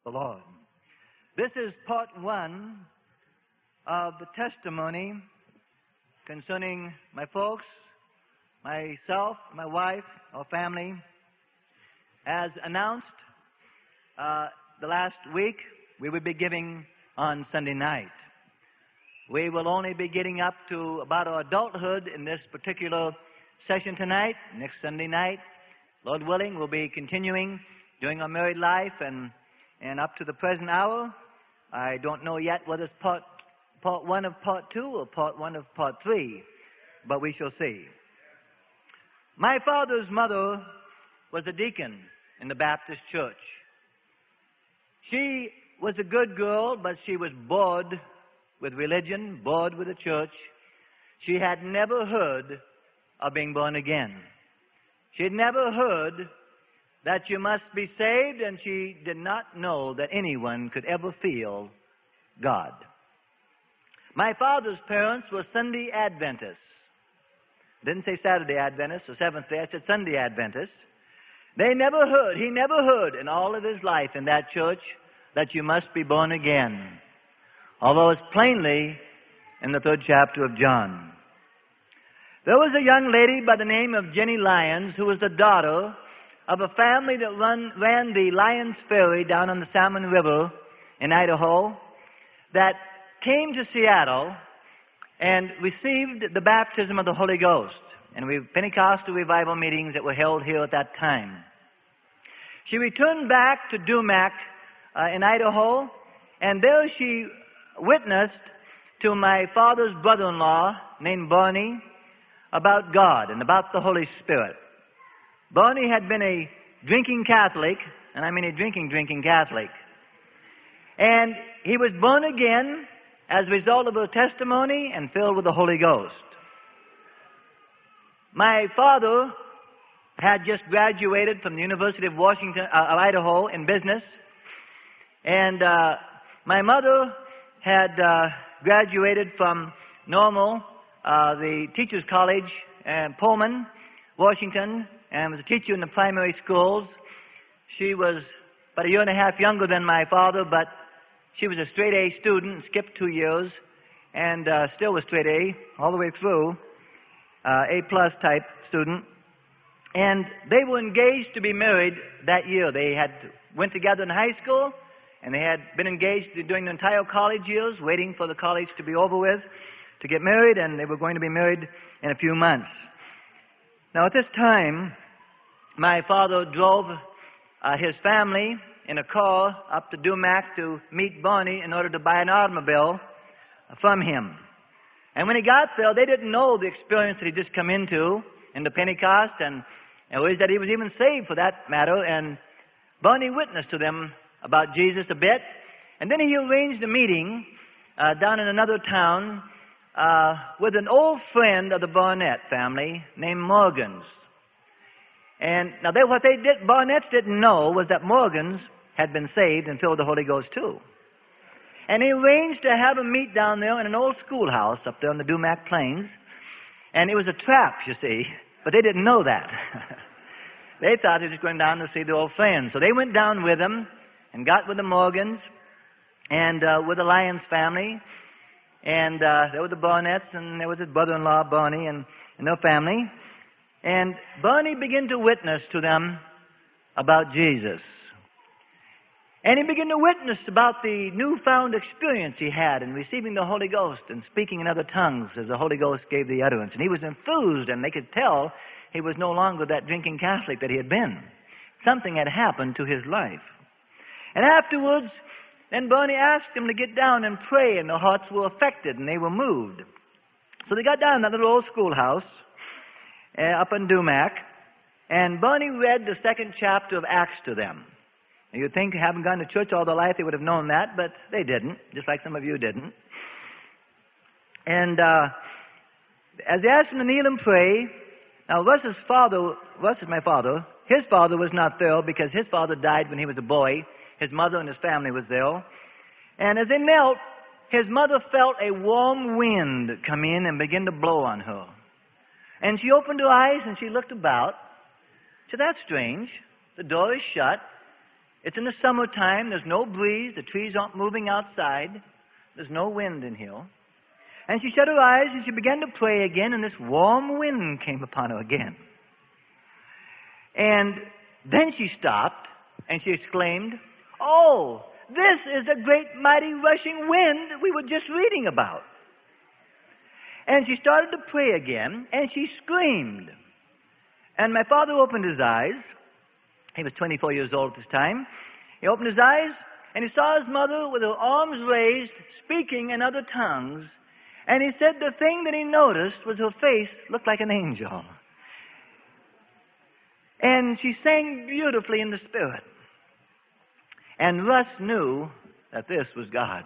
the Lord. This is part one of the testimony concerning my folks, myself, my wife, our family. As announced the last week, we will be giving on Sunday night. We will only be getting up to about our adulthood in this particular session tonight. Next Sunday night, Lord willing, we'll be continuing during our married life and up to the present hour. I don't know yet whether it's part one of part two or part one of part three, but we shall see. My father's mother was a deacon in the Baptist church. She was a good girl, but she was bored with religion, bored with the church. She had never heard of being born again. She had never heard that you must be saved, and she did not know that anyone could ever feel God. My father's parents were Sunday Adventists. Didn't say Saturday Adventists or Seventh-day, I said Sunday Adventists. He never heard in all of his life in that church that you must be born again, although it's plainly in the 3rd chapter of John. There was a young lady by the name of Jenny Lyons who was the daughter of a family that ran the Lyons Ferry down on the Salmon River in Idaho that came to Seattle and received the baptism of the Holy Ghost in Pentecostal revival meetings that were held here at that time. She returned back to Dumac in Idaho, and there she witnessed to my father's brother-in-law named Barney about God and about the Holy Spirit. Barney had been a drinking Catholic, and I mean a drinking Catholic. And he was born again as a result of her testimony and filled with the Holy Ghost. My father had just graduated from the University of Idaho in business, and my mother had graduated from Normal, the Teachers College in Pullman, Washington, and was a teacher in the primary schools. She was about a year and a half younger than my father, but she was a straight A student, skipped 2 years, and still was straight A all the way through, A-plus type student. And they were engaged to be married that year. They went together in high school, and they had been engaged during the entire college years, waiting for the college to be over with, to get married, and they were going to be married in a few months. Now, at this time, my father drove his family in a car up to Dumac to meet Barney in order to buy an automobile from him. And when he got there, they didn't know the experience that he'd just come into the Pentecost, and that he was even saved for that matter. And Barney witnessed to them about Jesus a bit. And then he arranged a meeting down in another town with an old friend of the Barnett family named Morgans. And now what Barnetts didn't know was that Morgans had been saved and filled with the Holy Ghost too. And he arranged to have him meet down there in an old schoolhouse up there on the Dumac Plains. And it was a trap, you see, but they didn't know that. They thought he was going down to see the old friend. So they went down with him and got with the Morgans and with the Lyons family. And there were the Barnetts, and there was his brother-in-law, Barney, and their family. And Barney began to witness to them about Jesus. And he began to witness about the newfound experience he had in receiving the Holy Ghost and speaking in other tongues as the Holy Ghost gave the utterance. And he was enthused, and they could tell he was no longer that drinking Catholic that he had been. Something had happened to his life. And afterwards, then Barney asked them to get down and pray, and their hearts were affected, and they were moved. So they got down in that little old schoolhouse up in Dumac, and Barney read the 2nd chapter of Acts to them. And you'd think, having gone to church all their life, they would have known that, but they didn't, just like some of you didn't. And as they asked him to kneel and pray, now Russ's my father, his father was not there because his father died when he was a boy. His mother and his family was there. And as they knelt, his mother felt a warm wind come in and begin to blow on her. And she opened her eyes and she looked about. She said, "That's strange. The door is shut. It's in the summertime. There's no breeze. The trees aren't moving outside. There's no wind in here. And she shut her eyes and she began to pray again, and this warm wind came upon her again. And then she stopped and she exclaimed, "Oh, this is the great mighty rushing wind we were just reading about." And she started to pray again, and she screamed. And my father opened his eyes. He was 24 years old at this time. He opened his eyes, and he saw his mother with her arms raised, speaking in other tongues. And he said the thing that he noticed was her face looked like an angel. And she sang beautifully in the Spirit. And Russ knew that this was God.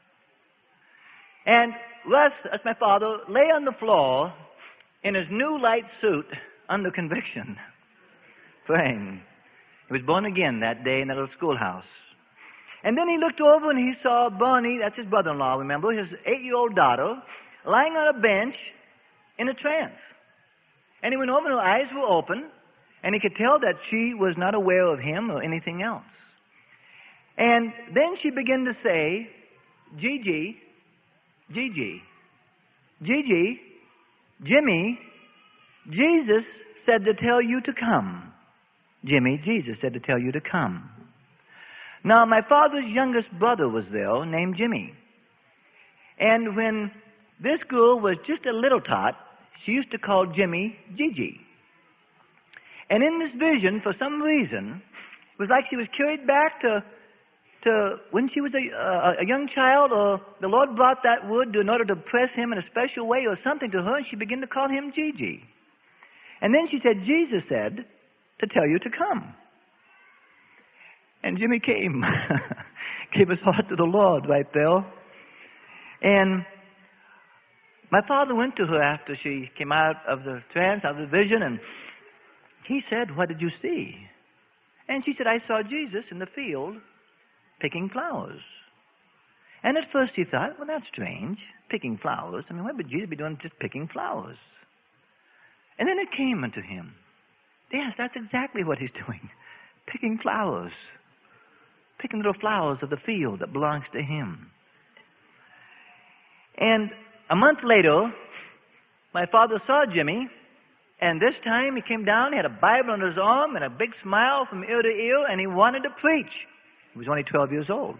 And Russ, as my father, lay on the floor in his new light suit under conviction, praying. He was born again that day in that little schoolhouse. And then he looked over and he saw Barney, that's his brother-in-law, remember, his 8-year-old daughter, lying on a bench in a trance. And he went over and her eyes were open, and he could tell that she was not aware of him or anything else. And then she began to say, "Gigi, Gigi, Gigi, Jimmy, Jesus said to tell you to come. Jimmy, Jesus said to tell you to come." Now, my father's youngest brother was there, named Jimmy. And when this girl was just a little tot, she used to call Jimmy Gigi. And in this vision, for some reason, it was like she was carried back to when she was a young child, or the Lord brought that word in order to press him in a special way or something to her, and she began to call him Gigi. And then she said, "Jesus said to tell you to come." And Jimmy came, gave his heart to the Lord right there. And my father went to her after she came out of the trance, out of the vision, and he said, "What did you see?" And she said, "I saw Jesus in the field picking flowers." And at first he thought, well, that's strange, picking flowers. I mean, what would Jesus be doing just picking flowers? And then it came unto him. Yes, that's exactly what he's doing, picking flowers. Picking little flowers of the field that belongs to him. And a month later, my father saw Jimmy, and this time he came down, he had a Bible on his arm and a big smile from ear to ear, and he wanted to preach. He was only 12 years old.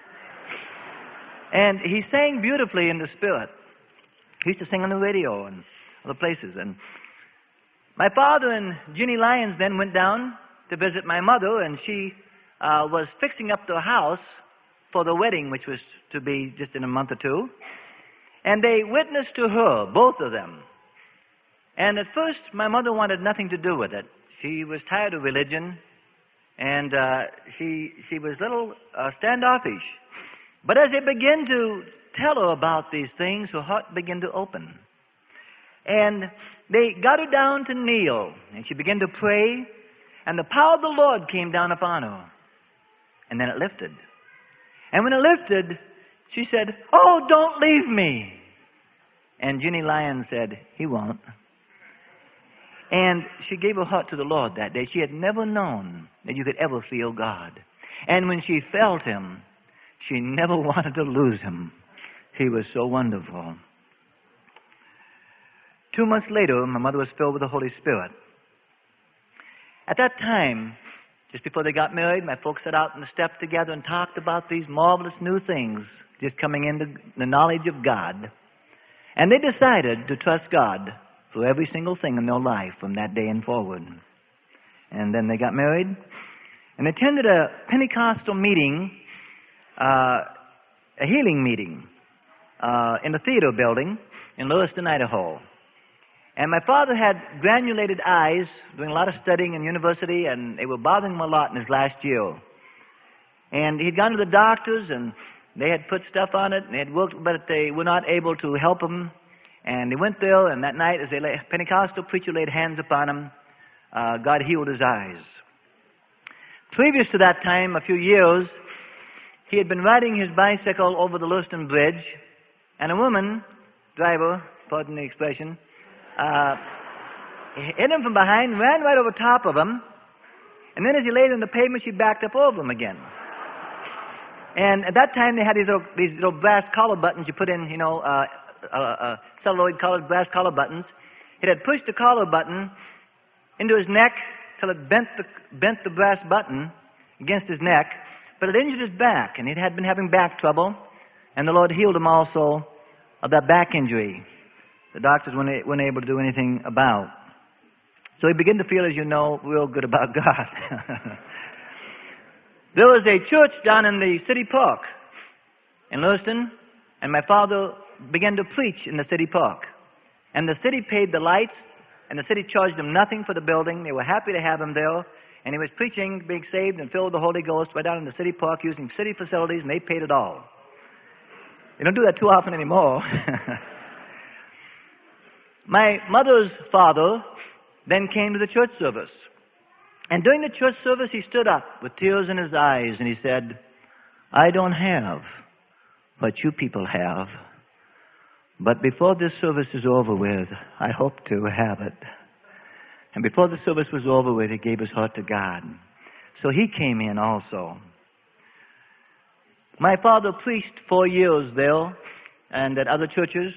And he sang beautifully in the Spirit. He used to sing on the radio and other places. And my father and Ginny Lyons then went down to visit my mother, and she was fixing up the house for the wedding, which was to be just in a month or two. And they witnessed to her, both of them. And at first, my mother wanted nothing to do with it. She was tired of religion, and she was a little standoffish. But as they began to tell her about these things, her heart began to open. And they got her down to kneel, and she began to pray, and the power of the Lord came down upon her. And then it lifted. And when it lifted, she said, "Oh, don't leave me." And Ginny Lyons said, "He won't." And she gave her heart to the Lord that day. She had never known that you could ever feel God. And when she felt Him, she never wanted to lose Him. He was so wonderful. 2 months later, my mother was filled with the Holy Spirit. At that time, just before they got married, my folks sat out on the steps together and talked about these marvelous new things just coming into the knowledge of God. And they decided to trust God for every single thing in their life from that day and forward. And then they got married and attended a Pentecostal meeting, a healing meeting, in the theater building in Lewiston, Idaho. And my father had granulated eyes, doing a lot of studying in university, and they were bothering him a lot in his last year. And he'd gone to the doctors, and they had put stuff on it, and they had worked, but they were not able to help him. And he went there, and that night, as a Pentecostal preacher laid hands upon him, God healed his eyes. Previous to that time, a few years, he had been riding his bicycle over the Lewiston Bridge, and a woman, driver, pardon the expression, hit him from behind, ran right over top of him, And then as he laid on the pavement, she backed up over him again. And at that time, they had these little brass collar buttons you put in, celluloid-colored brass collar buttons. It had pushed the collar button into his neck till it bent the brass button against his neck, but it injured his back, and he had been having back trouble, and the Lord healed him also of that back injury. The doctors weren't able to do anything about. So he began to feel, as you know, real good about God. There was a church down in the city park in Lewiston, and my father began to preach in the city park. And the city paid the lights, and the city charged him nothing for the building. They were happy to have him there. And he was preaching, being saved and filled with the Holy Ghost right down in the city park using city facilities, and they paid it all. They don't do that too often anymore. My mother's father then came to the church service. And during the church service, he stood up with tears in his eyes, and he said, I don't have what you people have, but before this service is over with, I hope to have it. And before the service was over with, he gave his heart to God. So he came in also. My father preached 4 years there and at other churches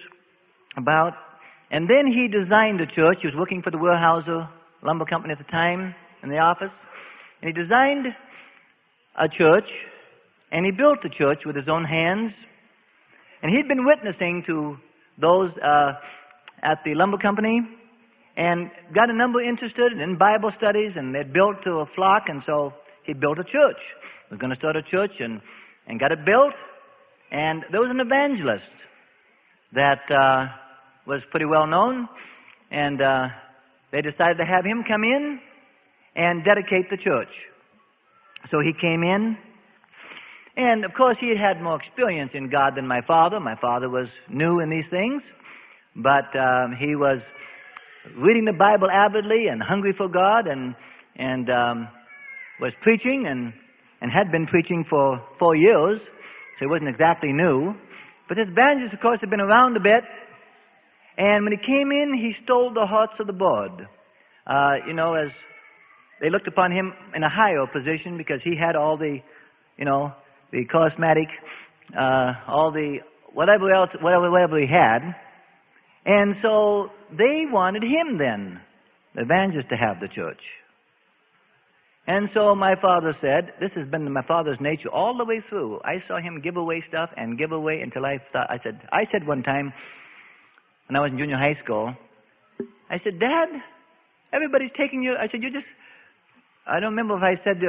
and then he designed a church. He was working for the Weyerhaeuser Lumber Company at the time in the office. And he designed a church, and he built the church with his own hands. And he'd been witnessing to those at the lumber company and got a number interested in Bible studies, and they'd built to a flock, and so he built a church. He was going to start a church and got it built. And there was an evangelist that was pretty well known, and they decided to have him come in and dedicate the church. So he came in, and of course he had more experience in God than my father. My father was new in these things, but he was reading the Bible avidly and hungry for God, and was preaching and had been preaching for 4 years, so he wasn't exactly new. But this evangelist, of course, had been around a bit. And when he came in, he stole the hearts of the board. As they looked upon him in a higher position because he had all the, the charismatic, all the whatever he had. And so they wanted him then, the evangelist, to have the church. And so my father said, this has been my father's nature all the way through. I saw him give away stuff and give away until I said one time, when I was in junior high school, I said, Dad, everybody's taking you. I said, I don't remember if I said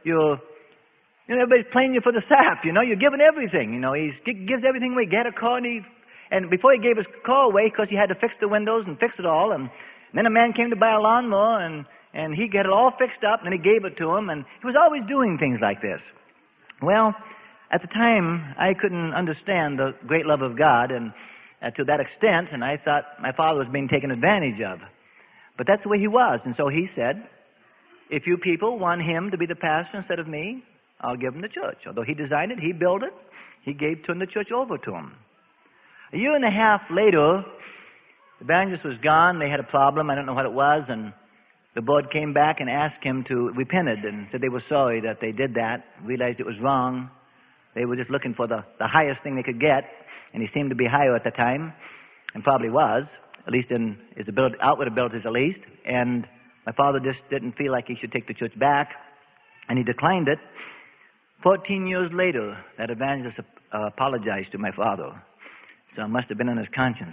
everybody's playing you for the sap. You're giving everything. He gives everything away. Get a car, and before he gave his car away, because he had to fix the windows and fix it all, and then a man came to buy a lawnmower, and he got it all fixed up, and then he gave it to him, and he was always doing things like this. Well, at the time, I couldn't understand the great love of God, and to that extent, and I thought my father was being taken advantage of. But that's the way he was. And so he said, if you people want him to be the pastor instead of me, I'll give him the church. Although he designed it, he built it, he turned the church over to him. A year and a half later, the evangelist was gone. They had a problem. I don't know what it was. And the board came back and asked him to repent and said they were sorry that they did that, realized it was wrong. They were just looking for the highest thing they could get. And he seemed to be higher at the time, and probably was, at least in his outward abilities at least. And my father just didn't feel like he should take the church back, and he declined it. 14 years later, that evangelist apologized to my father. So it must have been on his conscience.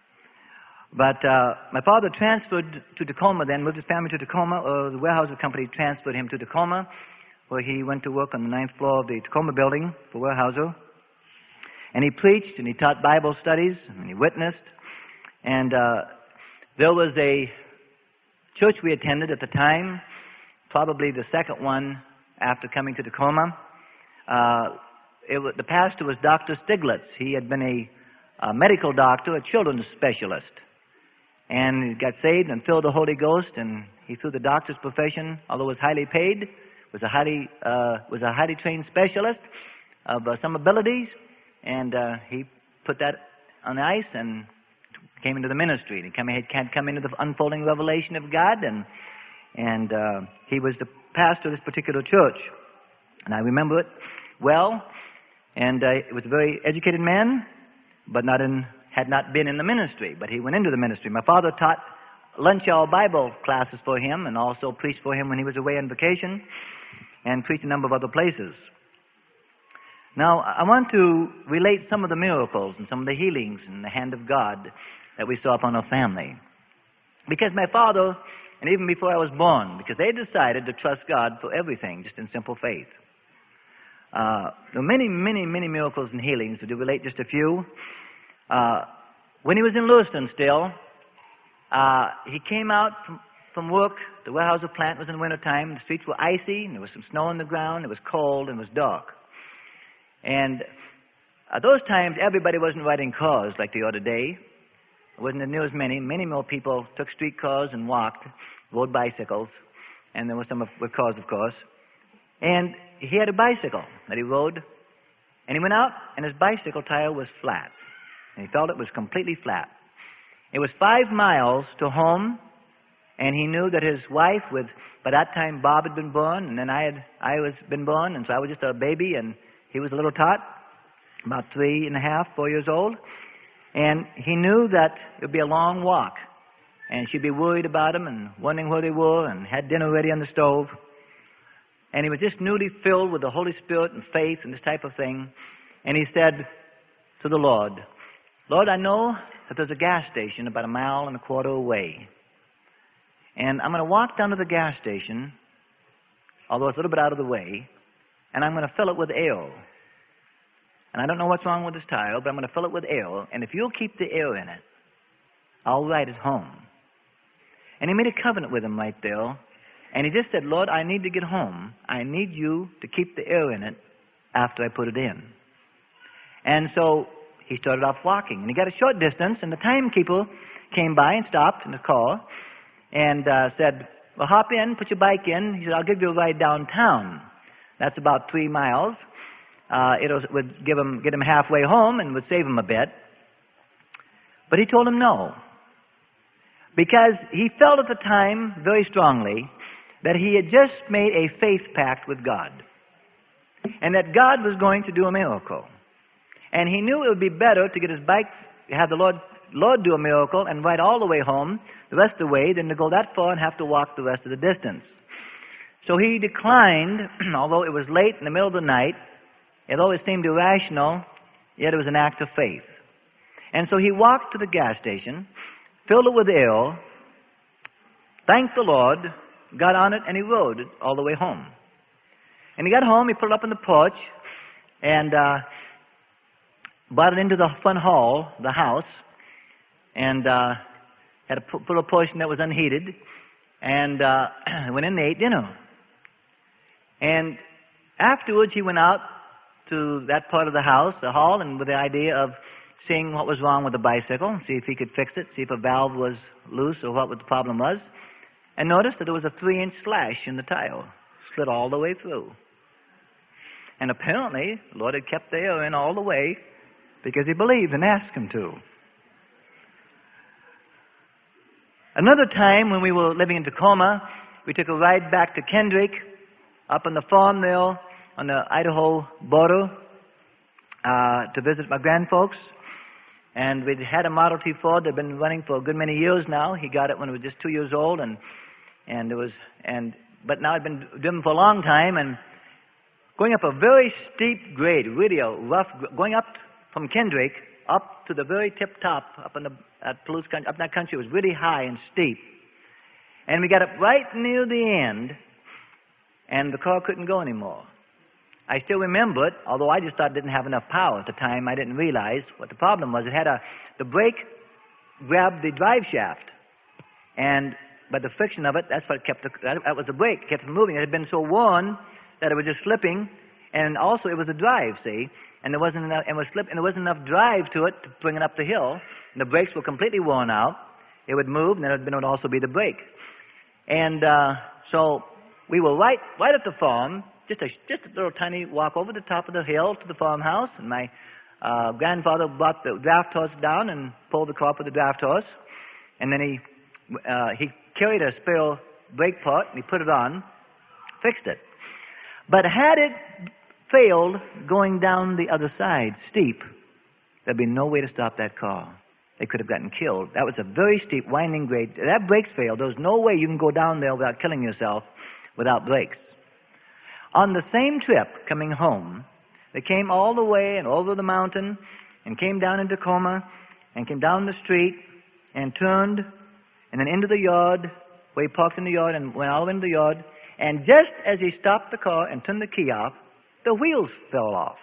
But my father transferred to Tacoma then, moved his family to Tacoma, or the Weyerhaeuser Company transferred him to Tacoma, where he went to work on the 9th floor of the Tacoma building for Weyerhaeuser. And he preached, and he taught Bible studies, and he witnessed. And there was a church we attended at the time, probably the second one after coming to Tacoma. The pastor was Dr. Stiglitz. He had been a medical doctor, a children's specialist. And he got saved and filled the Holy Ghost, and he, through the doctor's profession, although was highly paid, was a highly trained specialist of some abilities. And he put that on the ice and came into the ministry. He had come into the unfolding revelation of God, and And he was the pastor of this particular church. And I remember it well. And he was a very educated man, but had not been in the ministry. But he went into the ministry. My father taught lunch hour Bible classes for him and also preached for him when he was away on vacation and preached a number of other places. Now, I want to relate some of the miracles and some of the healings in the hand of God that we saw upon our family. Because my father, and even before I was born, because they decided to trust God for everything, just in simple faith. There were many, many, many miracles and healings. To relate just a few. When he was in Lewiston still, he came out from work. The Weyerhaeuser plant was in wintertime. The streets were icy, and there was some snow on the ground. It was cold, and it was dark. And at those times, everybody wasn't riding cars like they are today. There wasn't near as many. Many more people took streetcars and walked, rode bicycles, and there were some with cars, of course. And he had a bicycle that he rode, and he went out, and his bicycle tire was flat. And he felt it was completely flat. It was 5 miles to home, and he knew that his wife, by that time Bob had been born, and then I was been born, and so I was just a baby, and he was a little tot, about 3.5, 4 years old. And he knew that it would be a long walk, and she'd be worried about him and wondering where they were, and had dinner ready on the stove. And he was just newly filled with the Holy Spirit and faith and this type of thing. And he said to the Lord, Lord, I know that there's a gas station about 1.25 miles away. And I'm going to walk down to the gas station, although it's a little bit out of the way, and I'm going to fill it with air. And I don't know what's wrong with this tire, but I'm going to fill it with air. And if you'll keep the air in it, I'll ride it home. And he made a covenant with him right there. And he just said, Lord, I need to get home. I need you to keep the air in it after I put it in. And so he started off walking. And he got a short distance, and the timekeeper came by and stopped in the car and said, well, hop in, put your bike in. He said, I'll give you a ride downtown. That's about 3 miles. It would get him halfway home and would save him a bit. But he told him no. Because he felt at the time very strongly that he had just made a faith pact with God. And that God was going to do a miracle. And he knew it would be better to get his bike, have the Lord do a miracle and ride all the way home, the rest of the way, than to go that far and have to walk the rest of the distance. So he declined, although it was late in the middle of the night. Although it seemed irrational, yet it was an act of faith. And so he walked to the gas station, filled it with air, thanked the Lord, got on it, and he rode it all the way home. And he got home, he put it up in the porch, and brought it into the front hall, the house, and had to put a portion that was unheated, and went in and ate dinner. And afterwards he went out to that part of the house, the hall, and with the idea of seeing what was wrong with the bicycle, see if he could fix it, see if a valve was loose or what the problem was, and noticed that there was a 3-inch slash in the tire, slid all the way through. And apparently, the Lord had kept the air in all the way because he believed and asked him to. Another time when we were living in Tacoma, we took a ride back to Kendrick, up on the farm there, on the Idaho border, to visit my grandfolks. And we'd had a Model T Ford that had been running for a good many years now. He got it when he was just 2 years old, but now I'd been driven for a long time, and going up a very steep grade, really a rough, going up from Kendrick up to the very tip top, up in Palouse country, up in that country, was really high and steep. And we got up right near the end, and the car couldn't go anymore. I still remember it, although I just thought it didn't have enough power at the time. I didn't realize what the problem was. It had the brake grabbed the drive shaft, and by the friction of it, that's what kept that was the brake, kept it moving. It had been so worn that it was just slipping, and also it was the drive, see, and there wasn't enough, and there wasn't enough drive to it to bring it up the hill. And the brakes were completely worn out. It would move, and then it would also be the brake. And so we were right at the farm. Just a little tiny walk over the top of the hill to the farmhouse, and my grandfather brought the draft horse down and pulled the car with the draft horse, and then he carried a spare brake part, and he put it on, fixed it. But had it failed going down the other side, steep, there'd be no way to stop that car. They could have gotten killed. That was a very steep, winding grade. That brakes failed. There was no way you can go down there without killing yourself without brakes. On the same trip, coming home, they came all the way and over the mountain and came down in Tacoma and came down the street and turned and then into the yard, where he parked in the yard and went all into the yard. And just as he stopped the car and turned the key off, the wheels fell off.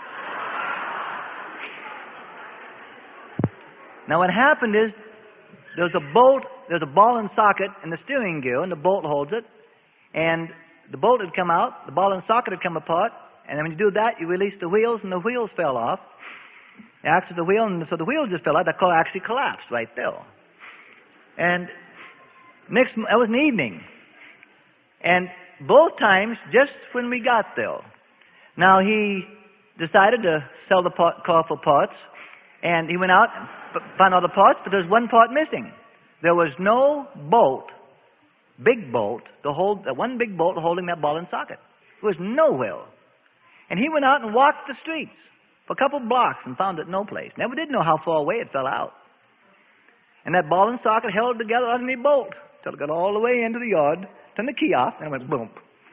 Now what happened is there's a ball and socket in the steering gear, and the bolt holds it. And the bolt had come out, the ball and socket had come apart, and then when you do that, you release the wheels, and the wheels fell off. The axle of the wheel, and so the wheels just fell out. The car actually collapsed right there. And that was an evening. And both times, just when we got there. Now, he decided to sell the car for parts, and he went out and found all the parts, but there's one part missing. There was no bolt, big bolt, that one big bolt holding that ball and socket. It was nowhere. And he went out and walked the streets for a couple of blocks and found it no place. Never did know how far away it fell out. And that ball and socket held together underneath the bolt till it got all the way into the yard, turned the key off, and it went boom.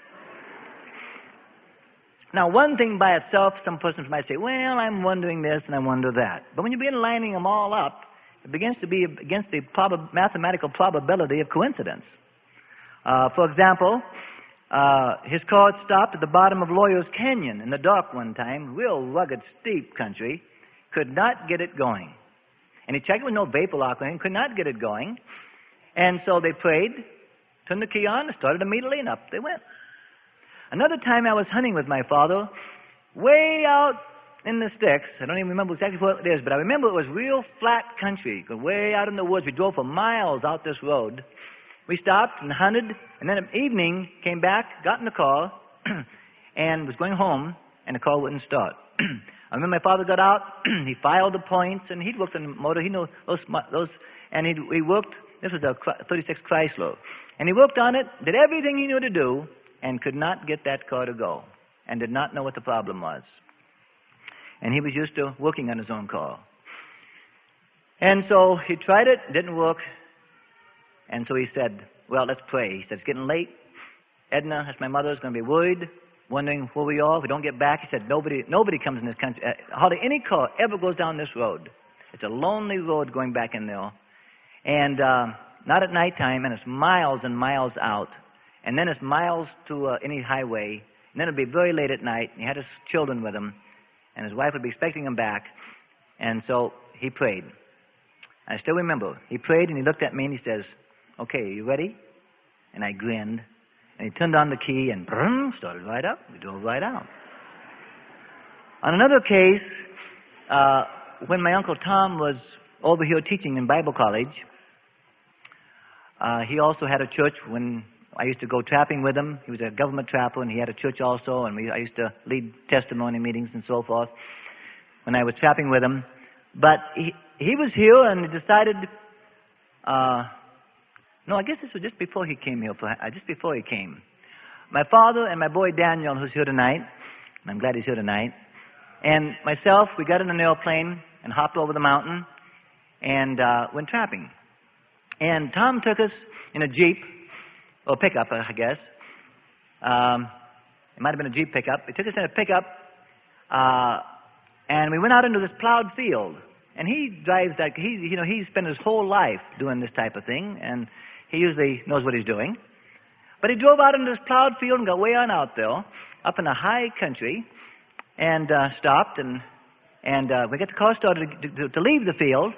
Now, one thing by itself, some persons might say, well, I'm wondering this and I wonder that. But when you begin lining them all up, it begins to be against the mathematical probability of coincidence. For example, his car had stopped at the bottom of Lawyer's Canyon in the dark one time, real rugged, steep country, could not get it going. And he checked it with no vapor lock or anything, could not get it going. And so they prayed, turned the key on, and started immediately, and up they went. Another time I was hunting with my father, way out in the sticks. I don't even remember exactly what it is, but I remember it was real flat country, way out in the woods. We drove for miles out this road. We stopped and hunted, and then at evening came back, got in the car, and was going home, and the car wouldn't start. I remember my father got out, he filed the points, and he'd worked on the motor. He knew those, and he worked. This was a 36 Chrysler, and he worked on it, did everything he knew to do, and could not get that car to go, and did not know what the problem was. And he was used to working on his own car. And so he tried it, didn't work, and so he said, well, let's pray. He said, it's getting late. Edna, that's my mother, is going to be worried, wondering where we are if we don't get back. He said, nobody comes in this country. Hardly any car ever goes down this road. It's a lonely road going back in there. And not at nighttime, and it's miles and miles out. And then it's miles to any highway. And then it'd be very late at night. And he had his children with him. And his wife would be expecting him back. And so he prayed. I still remember. He prayed and he looked at me and he says, okay, are you ready? And I grinned. And he turned on the key and boom, started right up. We drove right out. On another case, when my Uncle Tom was over here teaching in Bible college, he also had a church when I used to go trapping with him. He was a government trapper, and he had a church also, and I used to lead testimony meetings and so forth when I was trapping with him. But he was here, and he decided, no, I guess this was just before he came here, just before he came. My father and my boy Daniel, who's here tonight, and I'm glad he's here tonight, and myself, we got in an airplane and hopped over the mountain and went trapping. And Tom took us in a Jeep, or pickup, I guess. It might have been a Jeep pickup. He took us in a pickup, and we went out into this plowed field. And he drives that. He spent his whole life doing this type of thing, and he usually knows what he's doing. But he drove out into this plowed field and got way on out there, up in the high country, and stopped. And we got the car started to leave the field.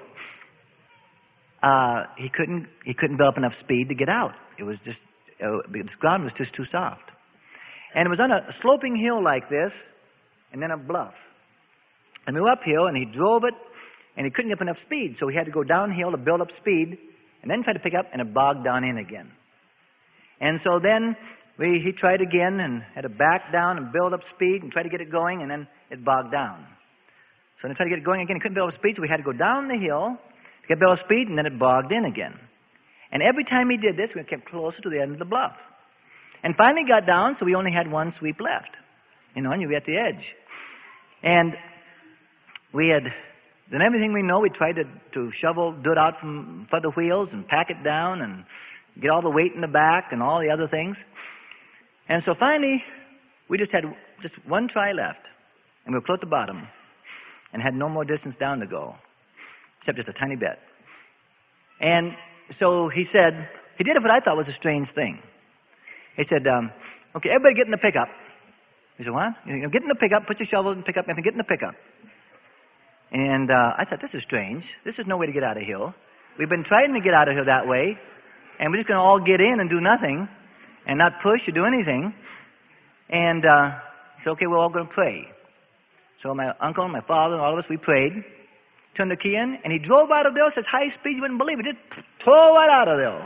He couldn't build up enough speed to get out. It was just the ground was just too soft, and it was on a sloping hill like this, and then a bluff. And we were up here, and he drove it, and he couldn't get up enough speed, so he had to go downhill to build up speed, and then try to pick up, and it bogged down in again. And so then he tried again, and had to back down and build up speed, and try to get it going, and then it bogged down. So then he tried to get it going again. He couldn't build up speed, so we had to go down the hill to get build up speed, and then it bogged in again. And every time he did this, we kept closer to the end of the bluff. And finally got down, so we only had one sweep left. And you were at the edge. And we had done everything we know. We tried to shovel dirt out from for the wheels and pack it down and get all the weight in the back and all the other things. And so finally, we just had just one try left. And we were close to the bottom and had no more distance down to go, except just a tiny bit. And so he said, he did what I thought was a strange thing. He said, okay, everybody get in the pickup. He said, what? Get in the pickup, put your shovel in the pickup, and get in the pickup. And I thought, this is strange. This is no way to get out of here. We've been trying to get out of here that way, and we're just going to all get in and do nothing and not push or do anything. And he said, okay, we're all going to pray. So my uncle and my father and all of us, we prayed, turned the key in, and he drove out of there at such high speed you wouldn't believe it. Just tore right out of there.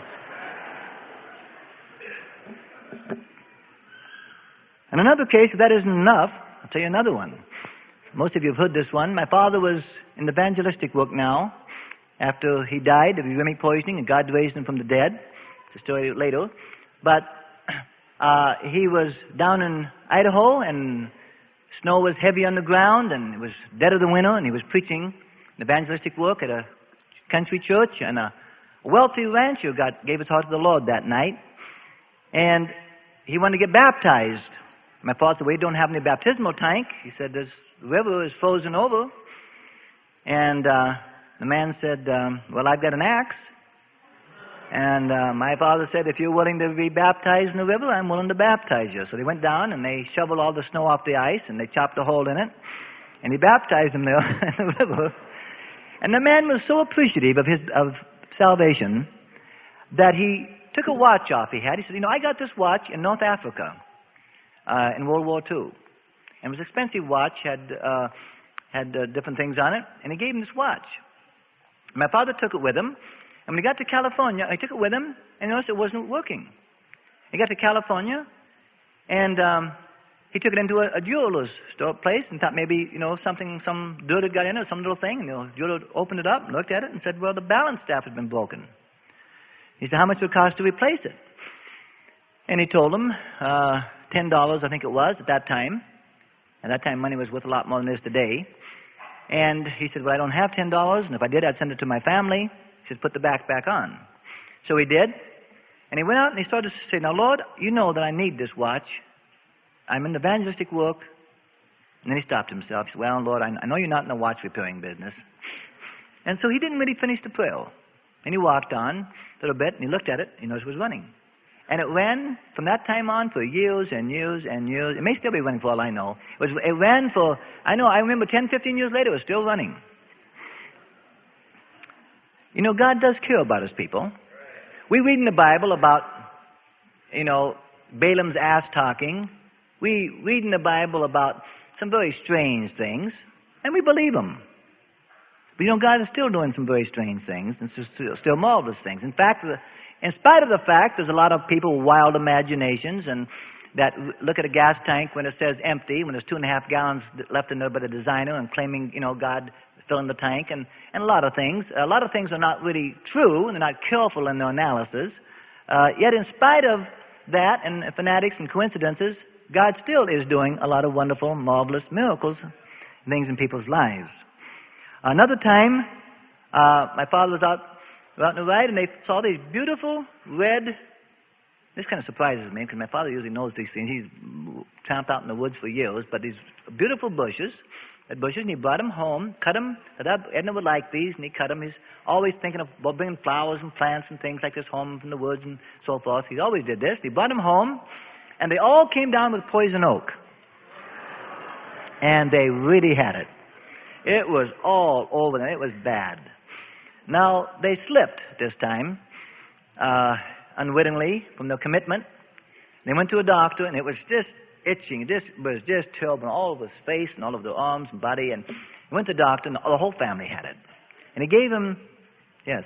And another case, if that isn't enough, I'll tell you another one. Most of you have heard this one. My father was in the evangelistic work now. After he died of uremic poisoning, and God raised him from the dead. It's a story later. But he was down in Idaho, and snow was heavy on the ground, and it was dead of the winter, and he was preaching evangelistic work at a country church, and a wealthy rancher gave his heart to the Lord that night. And he wanted to get baptized. My father said, well, we don't have any baptismal tank. He said, this river is frozen over. And the man said, well, I've got an axe. And my father said, if you're willing to be baptized in the river, I'm willing to baptize you. So they went down and they shoveled all the snow off the ice and they chopped a hole in it. And he baptized him there in the river. And the man was so appreciative of salvation that he took a watch off he had. He said, I got this watch in North Africa in World War II. And it was an expensive watch, had different things on it. And he gave him this watch. My father took it with him. And when he got to California, he took it with him and noticed it wasn't working. He got to California and he took it into a jeweler's store place and thought maybe, some dirt had got in it, some little thing. And the jeweler opened it up and looked at it and said, well, the balance staff had been broken. He said, how much would it cost to replace it? And he told him, $10, I think it was, at that time. At that time, money was worth a lot more than it is today. And he said, well, I don't have $10, and if I did, I'd send it to my family. He said, put the back on. So he did. And he went out and he started to say, now, Lord, you know that I need this watch. I'm in the evangelistic work. And then he stopped himself. He said, well, Lord, I know you're not in the watch repairing business. And so he didn't really finish the prayer. And he walked on a little bit, and he looked at it, and he noticed it was running. And it ran from that time on for years and years and years. It may still be running for all I know. It ran for, I remember 10, 15 years later, it was still running. God does care about His people. We read in the Bible about, Balaam's ass talking. We read in the Bible about some very strange things, and we believe them. But God is still doing some very strange things and still marvelous things. In fact, in spite of the fact there's a lot of people with wild imaginations and that look at a gas tank when it says empty, when there's 2.5 gallons left in there by the designer and claiming, God filling the tank and a lot of things. A lot of things are not really true and they're not careful in their analysis. Yet in spite of that and fanatics and coincidences, God still is doing a lot of wonderful, marvelous miracles and things in people's lives. Another time, my father was out on the ride and they saw these beautiful red, this kind of surprises me because my father usually knows these things. He's tramped out in the woods for years, but these beautiful bushes, and he brought them home, cut them. Edna would like these, and he cut them. He's always thinking of bringing flowers and plants and things like this home from the woods and so forth. He always did this. He brought them home, and they all came down with poison oak. And they really had it. It was all over them. It was bad. Now, they slipped this time, unwittingly, from their commitment. They went to a doctor, and it was just itching. This was just terrible all over his face and all over their arms and body. And he went to the doctor, and the whole family had it. And he gave him, yes.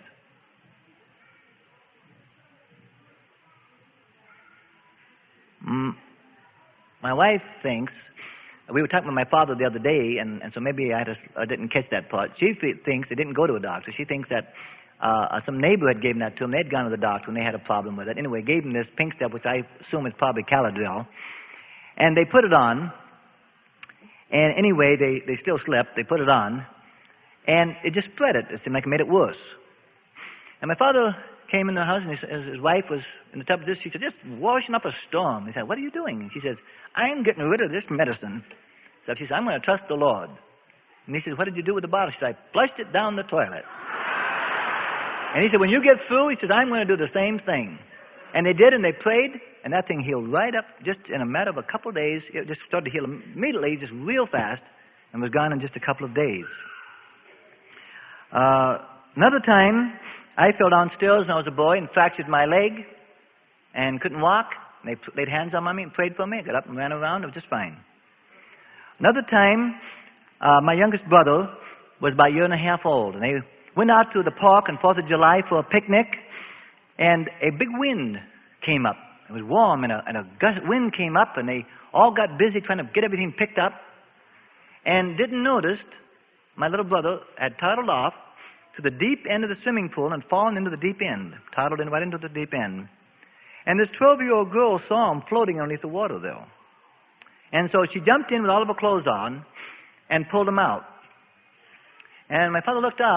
My wife thinks, we were talking with my father the other day, and so maybe I didn't catch that part. She thinks they didn't go to a doctor. She thinks that some neighbor had given that to him. They had gone to the doctor and they had a problem with it. Anyway, gave him this pink stuff, which I assume is probably Caladril. And they put it on. And anyway, they still slept. They put it on. And it just spread it. It seemed like it made it worse. And my father came in the house, and his wife was in the tub of this. She said, just washing up a storm. He said, what are you doing? And she says, I'm getting rid of this medicine. So she said, I'm going to trust the Lord. And he said, what did you do with the bottle? She said, I flushed it down the toilet. And he said, when you get through, he said, I'm going to do the same thing. And they did, and they prayed, and that thing healed right up just in a matter of a couple of days. It just started to heal immediately, just real fast, and was gone in just a couple of days. Another time, I fell downstairs when I was a boy and fractured my leg and couldn't walk. They laid hands on me and prayed for me. I got up and ran around. It was just fine. Another time, my youngest brother was about a year and a half old, and they went out to the park on 4th of July for a picnic, and a big wind came up. It was warm, and a gust wind came up, and they all got busy trying to get everything picked up, and didn't notice my little brother had toddled off to the deep end of the swimming pool and fallen into the deep end, toddled in right into the deep end. And this 12-year-old girl saw him floating underneath the water there. And so she jumped in with all of her clothes on and pulled him out. And my father looked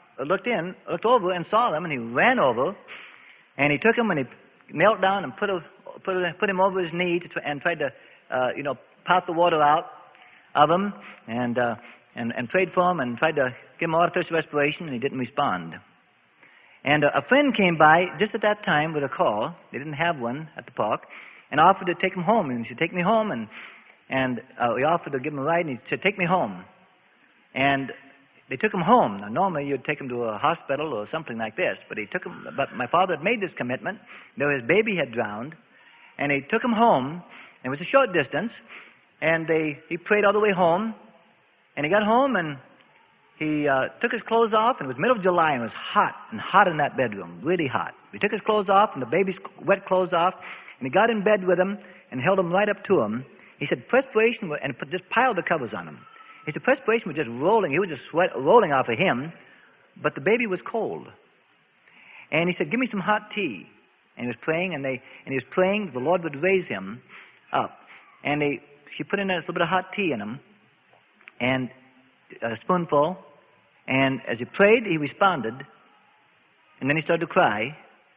over and saw them, and he ran over, and he took him and he knelt down and put him over his knee and tried to, pout the water out of him and prayed for him and tried to give him artificial respiration, and he didn't respond. And a friend came by just at that time with a car. They didn't have one at the park, and offered to take him home. And he said, take me home. And we offered to give him a ride, and he said, take me home. And they took him home. Now, normally you'd take him to a hospital or something like this, but But my father had made this commitment, though his baby had drowned, and he took him home. And it was a short distance, and he prayed all the way home. And he got home, and he took his clothes off, and it was middle of July, and it was hot in that bedroom, really hot. He took his clothes off, and the baby's wet clothes off, and he got in bed with him and held him right up to him. He said, perspiration, and just piled the covers on him. He said, perspiration was just rolling. He was just rolling off of him, but the baby was cold. And he said, give me some hot tea. And he was praying, and he was praying the Lord would raise him up. And she put in a little bit of hot tea in him, and a spoonful, and as he prayed, he responded, and then he started to cry,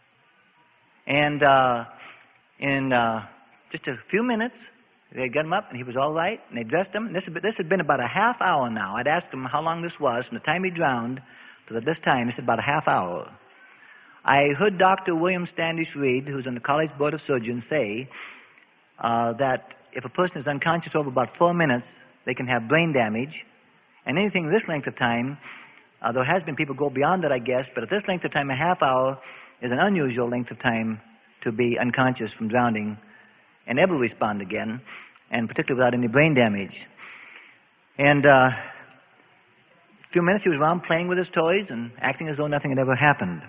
and in just a few minutes, they got him up, and he was all right, and they dressed him. This had been about a half hour now. I'd asked him how long this was, from the time he drowned to this time. This is about a half hour. I heard Dr. William Standish Reed, who's on the College Board of Surgeons, say that if a person is unconscious over about 4 minutes, they can have brain damage. And anything this length of time, there has been people go beyond that, I guess, but at this length of time, a half hour is an unusual length of time to be unconscious from drowning and ever respond again, and particularly without any brain damage. And a few minutes he was around playing with his toys and acting as though nothing had ever happened.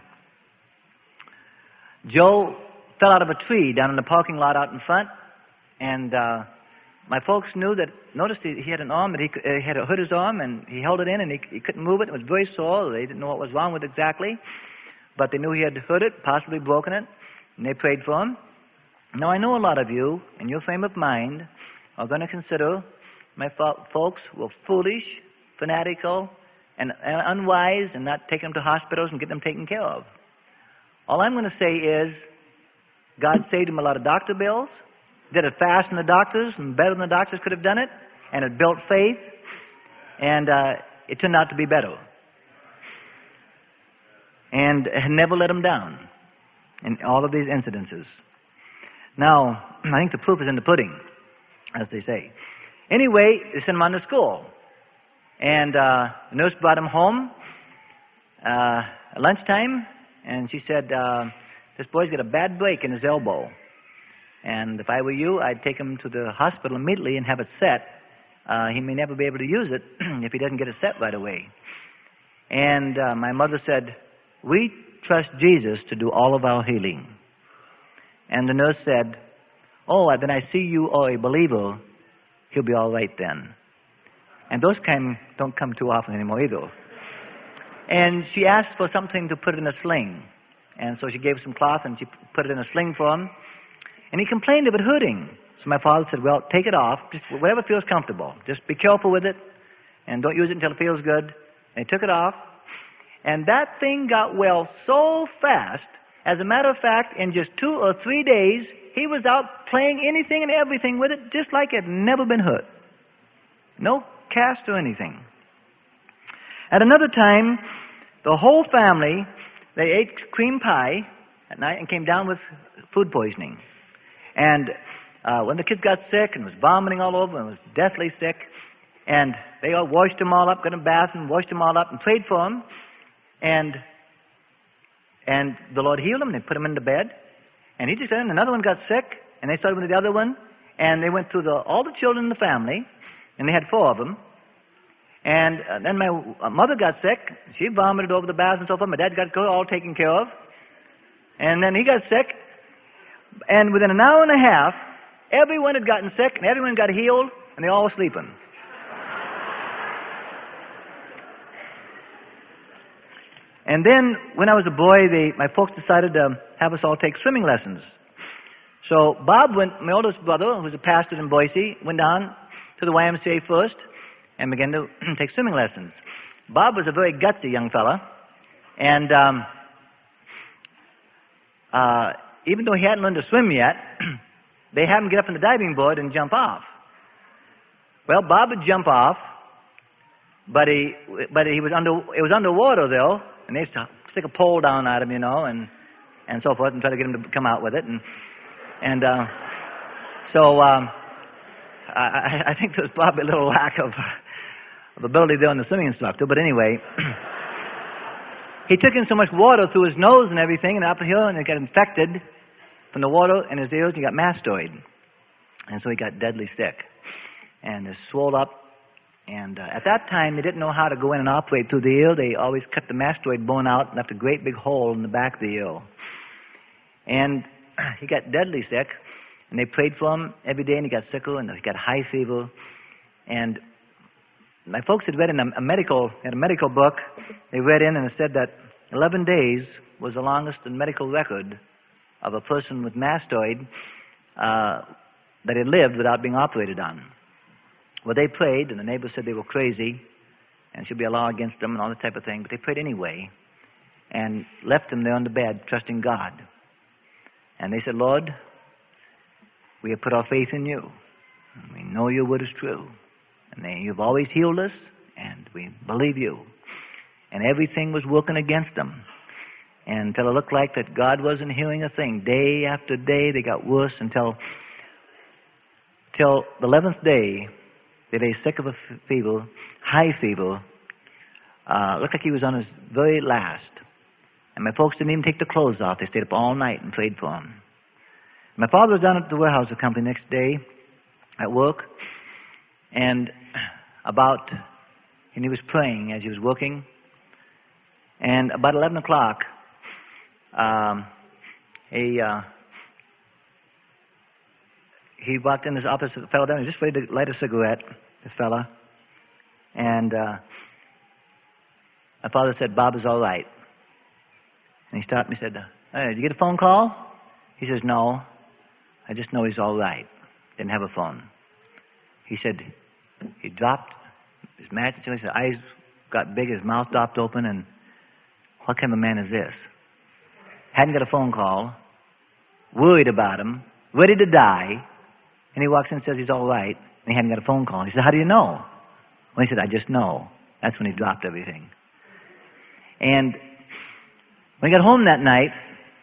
Joe fell out of a tree down in the parking lot out in front, and my folks noticed he had an arm that he had hurt his arm, and he held it in, and he couldn't move it. It was very sore. They didn't know what was wrong with it exactly, but they knew he had hurt it, possibly broken it, and they prayed for him. Now, I know a lot of you, in your frame of mind, are going to consider my folks were foolish, fanatical, and unwise, and not take them to hospitals and get them taken care of. All I'm going to say is, God saved him a lot of doctor bills, did it fast than the doctors, and better than the doctors could have done it, and it built faith, and it turned out to be better. And never let him down in all of these incidences. Now, I think the proof is in the pudding, as they say. Anyway, they sent him on to school. And the nurse brought him home at lunchtime, and she said, this boy's got a bad break in his elbow. And if I were you, I'd take him to the hospital immediately and have it set. He may never be able to use it if he doesn't get it set right away. And my mother said, we trust Jesus to do all of our healing. And the nurse said, oh, then I see you are a believer. He'll be all right then. And those don't come too often anymore either. And she asked for something to put in a sling. And so she gave some cloth and she put it in a sling for him. And he complained of it hurting. So my father said, well, take it off, just whatever feels comfortable. Just be careful with it and don't use it until it feels good. And he took it off. And that thing got well so fast. As a matter of fact, in just 2 or 3 days, he was out playing anything and everything with it, just like it had never been hurt. No cast or anything. At another time, the whole family, they ate cream pie at night and came down with food poisoning. And when the kids got sick and was vomiting all over and was deathly sick, and they all washed them all up, got them a bath and washed them all up and prayed for them. And the Lord healed them, and they put them into bed. And he just said, and another one got sick, and they started with the other one, and they went through all the children in the family, and they had 4 of them. And then my mother got sick. She vomited over the bath and so forth. My dad got all taken care of. And then he got sick. And within an hour and a half, everyone had gotten sick, and everyone got healed, and they all were sleeping. And then, when I was a boy, my folks decided to have us all take swimming lessons. So Bob went, my oldest brother, who was a pastor in Boise, went down to the YMCA first and began to take swimming lessons. Bob was a very gutsy young fella, and even though he hadn't learned to swim yet, they had him get up on the diving board and jump off. Well, Bob would jump off, but it was underwater though, and they used to stick a pole down at him, and so forth, and try to get him to come out with it, so I think there was probably a little lack of ability there in the swimming instructor, but anyway, he took in so much water through his nose and everything, and up here, and it got infected from the water in his ears, and he got mastoid, and so he got deadly sick, and it swelled up. And at that time, they didn't know how to go in and operate through the ear. They always cut the mastoid bone out and left a great big hole in the back of the ear. And he got deadly sick, and they prayed for him every day, and he got sicker, and he got high fever. And my folks had read in a medical book, they read in and it said that 11 days was the longest in medical record of a person with mastoid that had lived without being operated on. Well, they prayed, and the neighbors said they were crazy, and should be a law against them and all that type of thing. But they prayed anyway, and left him there on the bed, trusting God. And they said, Lord, we have put our faith in you. And we know your word is true. And you've always healed us, and we believe you. And everything was working against them. And until it looked like that God wasn't healing a thing. Day after day, they got worse until the 11th day, they lay sick of a fever, high fever. Looked like he was on his very last. And my folks didn't even take the clothes off. They stayed up all night and prayed for him. My father was down at the warehouse company next day at work, and he was praying as he was working. And about 11 o'clock, he walked in his office, fell down. He was just ready to light a cigarette, this fella. And my father said, Bob is all right. And he stopped me and said, hey, did you get a phone call? He says, no, I just know he's all right. Didn't have a phone. He said, he dropped his match, his eyes got big, his mouth dropped open, and what kind of a man is this? Hadn't got a phone call, worried about him, ready to die. And he walks in and says he's all right, and he hadn't got a phone call. He said, how do you know? Well, he said, I just know. That's when he dropped everything. And when he got home that night,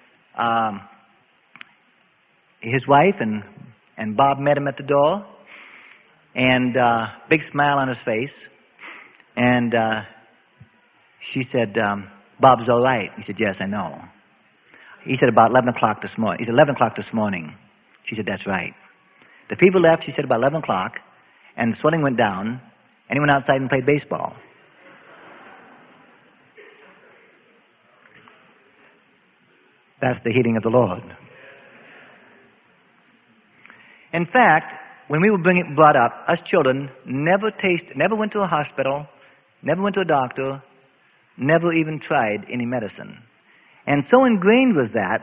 his wife and Bob met him at the door, and big smile on his face. And she said, Bob's all right. He said, yes, I know. He said, about 11 o'clock this morning. He said, 11 o'clock this morning. She said, that's right. The people left, she said, about 11 o'clock, and the swelling went down, and he went outside and played baseball. That's the healing of the Lord. In fact, when we were brought up, us children never went to a hospital, never went to a doctor, never even tried any medicine. And so ingrained was that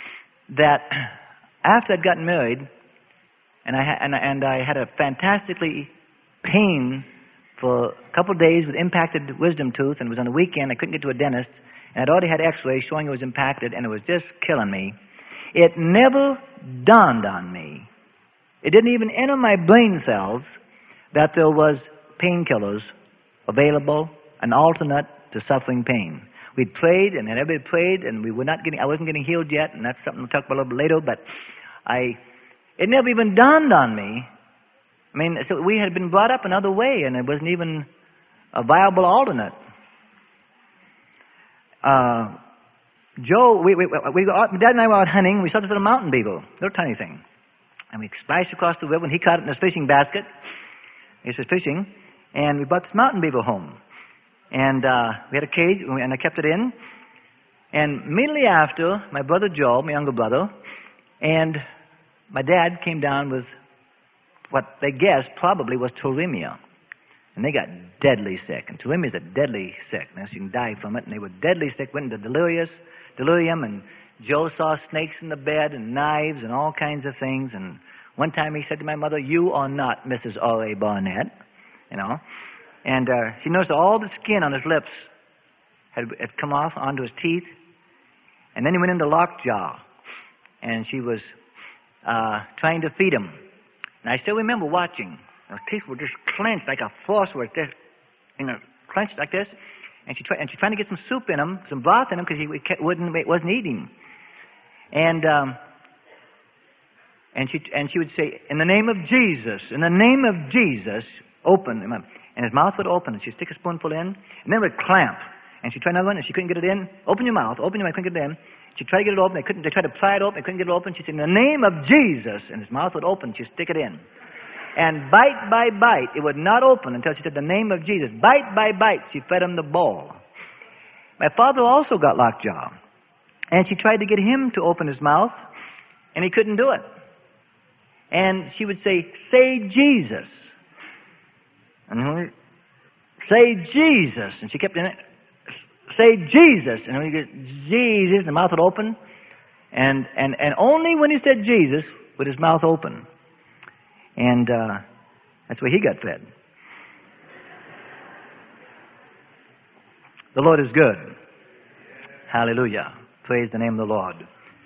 after I'd gotten married, and I had a fantastically pain for a couple of days with impacted wisdom tooth, and it was on the weekend, I couldn't get to a dentist, and I'd already had x-rays showing it was impacted, and it was just killing me. It never dawned on me. It didn't even enter my brain cells that there was painkillers available, an alternate to suffering pain. We'd prayed, and everybody prayed, and I wasn't getting healed yet, and that's something we'll talk about a little bit later, but it never even dawned on me. I mean, so we had been brought up another way, and it wasn't even a viable alternate. Dad and I were out hunting. We saw this little mountain beaver, little tiny thing. And we splashed across the river, and he caught it in his fishing basket. He was fishing, and we brought this mountain beaver home. And we had a cage, and I kept it in. And immediately after, my brother Joe, my younger brother, and my dad came down with what they guessed probably was tularemia. And they got deadly sick. And tularemia is a deadly sickness. You can die from it. And they were deadly sick, went into delirium, and Joe saw snakes in the bed and knives and all kinds of things. And one time he said to my mother, "You are not Mrs. R.A. Barnett," you know. And she noticed all the skin on his lips had come off onto his teeth. And then he went into lockjaw. And she was trying to feed him. And I still remember watching. His teeth were just clenched like a phosphorus, just, clenched like this. And she's trying to get some soup in him, some broth in him, because he wasn't eating. And she would say, "In the name of Jesus, in the name of Jesus, open." And his mouth would open, and she'd stick a spoonful in, and then it would clamp. And she'd try another one, and she couldn't get it in. "Open your mouth, couldn't get it in." She'd try to get it open. They tried to pry it open. They couldn't get it open. She'd say, "In the name of Jesus." And his mouth would open. She'd stick it in. And bite by bite, it would not open until she said, "The name of Jesus." Bite by bite, she fed him the ball. My father also got lockjaw. And she tried to get him to open his mouth, and he couldn't do it. And she would say, "Say Jesus." And "Say Jesus." And she kept in it. "Say Jesus." And when he goes, "Jesus," the mouth would open. And only when he said Jesus would his mouth open. And that's where he got fed. The Lord is good. Hallelujah. Praise the name of the Lord.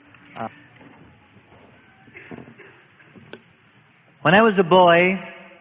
When I was a boy,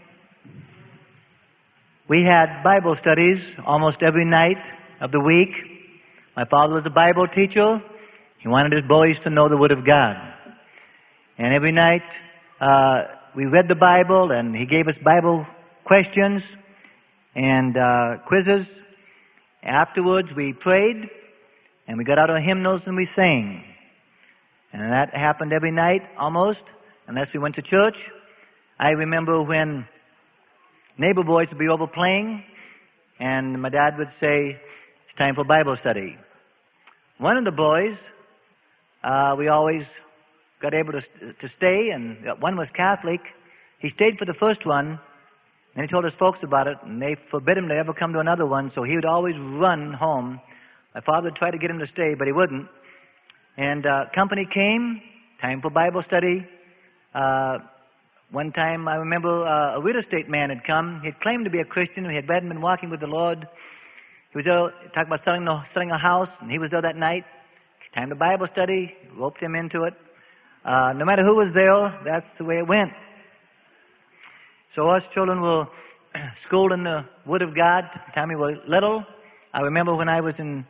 we had Bible studies almost every night of the week. My father was a Bible teacher. He wanted his boys to know the Word of God. And every night we read the Bible, and he gave us Bible questions and quizzes. Afterwards we prayed, and we got out our hymnals and we sang. And that happened every night almost, unless we went to church. I remember when neighbor boys would be over playing, and my dad would say, "It's time for Bible study." One of the boys, we always got able to stay, and one was Catholic. He stayed for the first one, and he told his folks about it, and they forbid him to ever come to another one, so he would always run home. My father would try to get him to stay, but he wouldn't. And company came, time for Bible study. One time, I remember a real estate man had come. He had claimed to be a Christian. He had been walking with the Lord. He was there talking about selling a house, and he was there that night. Time to Bible study. Roped him into it. No matter who was there, that's the way it went. So us children were schooled in the Word of God the time we were little. I remember when I was in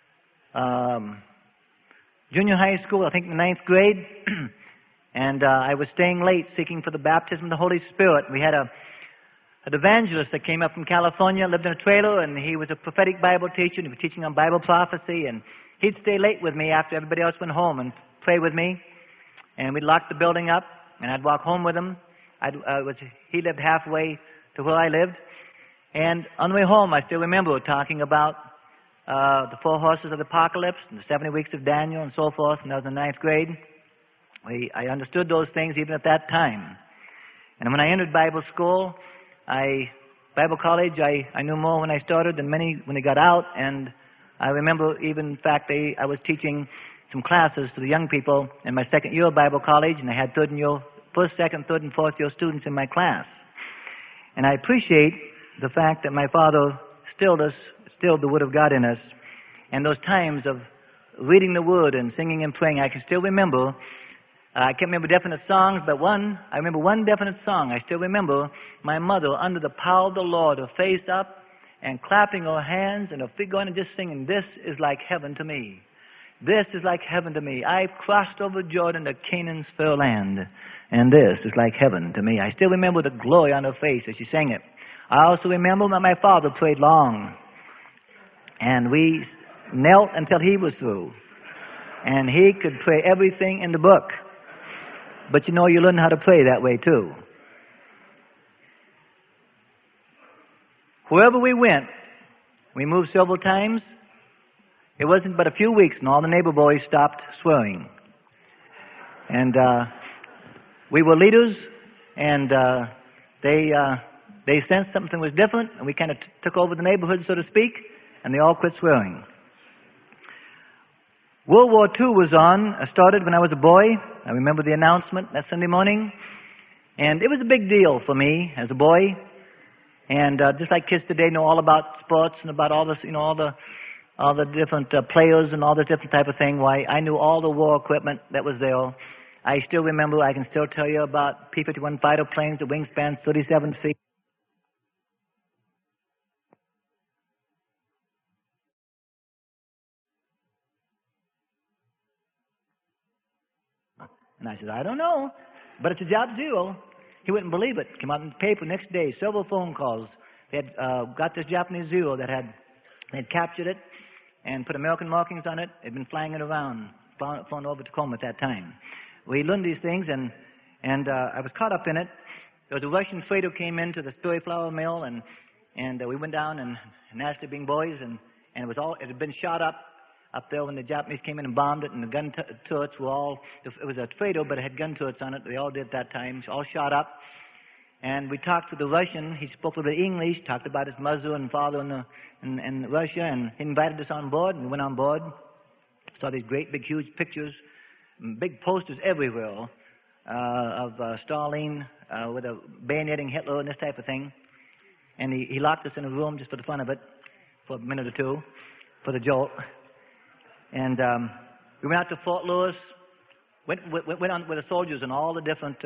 junior high school, I think in the 9th grade, and I was staying late seeking for the baptism of the Holy Spirit. We had an evangelist that came up from California, lived in a trailer, and he was a prophetic Bible teacher, and he was teaching on Bible prophecy, and he'd stay late with me after everybody else went home and pray with me, and we'd lock the building up, and I'd walk home with him. He lived halfway to where I lived, and on the way home, I still remember talking about the 4 horses of the apocalypse and the 70 weeks of Daniel and so forth, and I was in the 9th grade. I understood those things even at that time. And when I entered Bible school, Bible college, I knew more when I started than many when they got out, and I remember even, in fact, I was teaching some classes to the young people in my second year of Bible college, and I had first, second, third, and fourth year students in my class. And I appreciate the fact that my father instilled the Word of God in us. And those times of reading the Word and singing and praying, I can still remember. I can't remember definite songs, but I remember one definite song. I still remember my mother, under the power of the Lord, her face up and clapping her hands and her feet going and just singing, "This is like heaven to me. This is like heaven to me. I've crossed over Jordan to Canaan's fair land, and this is like heaven to me." I still remember the glory on her face as she sang it. I also remember that my father prayed long, and we knelt until he was through, and he could pray everything in the book. But you learn how to pray that way too. Wherever we went, we moved several times. It wasn't but a few weeks, and all the neighbor boys stopped swearing. And we were leaders, and they sensed something was different, and we kind of took over the neighborhood, so to speak, and they all quit swearing. World War II started when I was a boy. I remember the announcement that Sunday morning, and it was a big deal for me as a boy. And just like kids today know all about sports and about all this, all the different players and all this different type of thing, why I knew all the war equipment that was there. I still remember. I can still tell you about P-51 fighter planes, the wingspan 37 feet. And I said, "I don't know, but it's a Jap Zero." He wouldn't believe it. Came out in the paper next day, several phone calls. They had got this Japanese Zero that they'd captured it and put American markings on it. They'd been flying it around, flown over Tacoma at that time. We learned these things, and I was caught up in it. There was a Russian freighter came into the Sperry Flour Mill, and we went down and nasty being boys, and it had been shot up there when the Japanese came in and bombed it, and the gun turrets were all, it was a freighter, but it had gun turrets on it. They all did at that time, all shot up. And we talked to the Russian. He spoke a little bit English, talked about his mother and father in Russia, and he invited us on board, and we went on board. Saw these great, big, huge pictures, big posters everywhere of Stalin with a bayoneting Hitler and this type of thing. And he locked us in a room just for the fun of it, for a minute or two, for the joke. And we went out to Fort Lewis, went on with the soldiers and all the different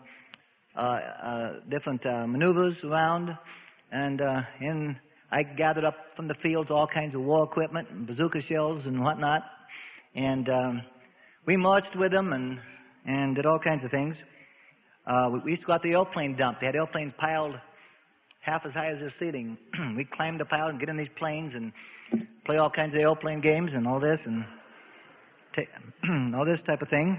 maneuvers around, and I gathered up from the fields all kinds of war equipment and bazooka shells and whatnot, and we marched with them and did all kinds of things. We used to go out to the airplane dump. They had airplanes piled half as high as the ceiling. We'd climb the pile and get in these planes and play all kinds of airplane games and all this and all this type of thing.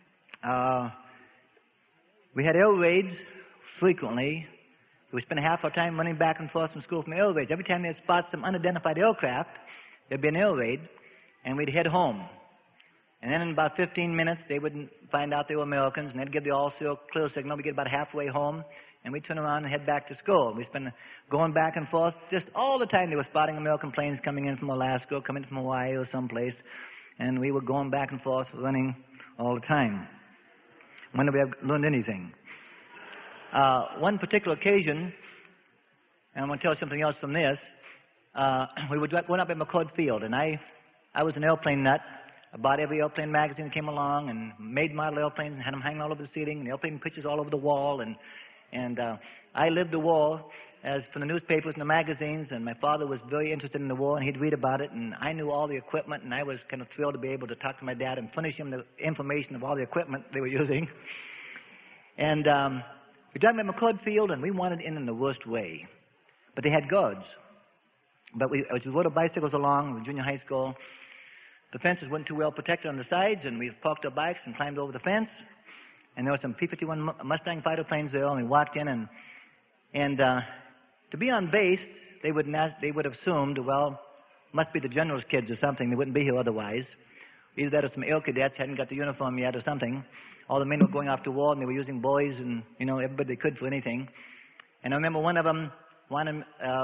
We had air raids frequently. We spent half our time running back and forth from school from air raids. Every time they'd spot some unidentified aircraft, there'd be an air raid, and we'd head home. And then in about 15 minutes, they would find out they were Americans, and they'd give the all-clear signal. We'd get about halfway home, and we'd turn around and head back to school. We'd spend going back and forth just all the time. They were spotting American planes coming in from Alaska or coming from Hawaii or someplace, and we were going back and forth, running all the time. When did we have learned anything? One particular occasion, and I'm going to tell you something else from this, we went up at McCord Field, and I was an airplane nut. I bought every airplane magazine that came along and made model airplanes and had them hanging all over the ceiling and airplane pictures all over the wall. And I lived the war as from the newspapers and the magazines, and my father was very interested in the war, and he'd read about it, and I knew all the equipment, and I was kind of thrilled to be able to talk to my dad and furnish him the information of all the equipment they were using. And we drove at McCord Field, and we wanted in the worst way. But they had guards. But as we rode our bicycles along, junior high school, the fences weren't too well protected on the sides, and we parked our bikes and climbed over the fence. And there were some P-51 Mustang fighter planes there, and we walked in, and to be on base, they would have assumed, well, must be the general's kids or something. They wouldn't be here otherwise. Either that or some air cadets hadn't got the uniform yet or something. All the men were going off to war, and they were using boys and, everybody they could for anything. And I remember one of them wanted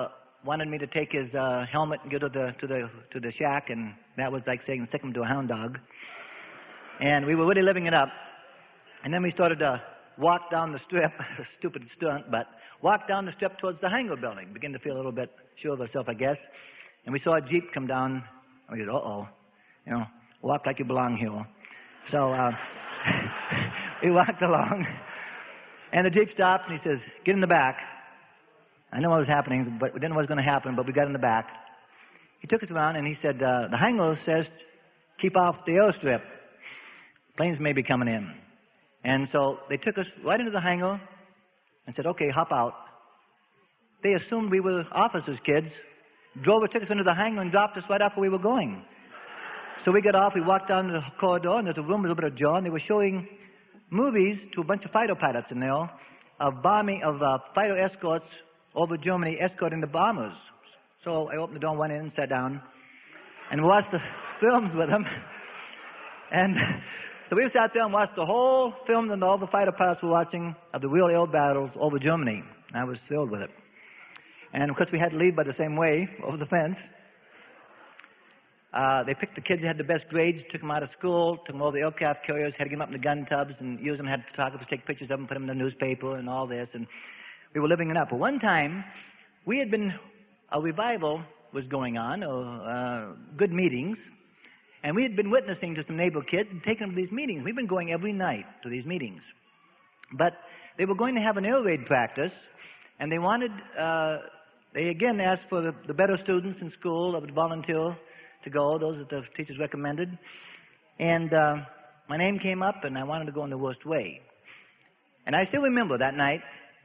wanted me to take his helmet and go to the shack, and that was like saying stick him to a hound dog. And we were really living it up. And then we started to walk down the strip, a stupid stunt, but walk down the strip towards the hangar building. Began to feel a little bit sure of ourselves, I guess. And we saw a Jeep come down. And we said, uh-oh, walk like you belong here. So we walked along, and the Jeep stopped, and he says, get in the back. I know what was happening, but we didn't know what was going to happen, but we got in the back. He took us around, and he said, the hangar says keep off the airstrip. Planes may be coming in. And so they took us right into the hangar and said, okay, hop out. They assumed we were officers' kids, took us into the hangar and dropped us right off where we were going. So we got off, we walked down the corridor, and there's a room with a little bit ajar, and they were showing movies to a bunch of fighter pilots in there of fighter escorts over Germany escorting the bombers. So I opened the door and went in and sat down and watched the films with them. And so we sat there and watched the whole film that all the fighter pilots were watching of the real air battles over Germany. I was thrilled with it. And of course we had to leave by the same way, over the fence. They picked the kids that had the best grades, took them out of school, took them over the aircraft carriers, had to get them up in the gun tubs and use them, had photographers take pictures of them, put them in the newspaper and all this. And we were living it up. But one time, a revival was going on, good meetings, and we had been witnessing to some neighbor kids and taking them to these meetings. We've been going every night to these meetings. But they were going to have an air raid practice, and they again asked for the better students in school that would volunteer to go, those that the teachers recommended. And my name came up, and I wanted to go in the worst way. And I still remember that night,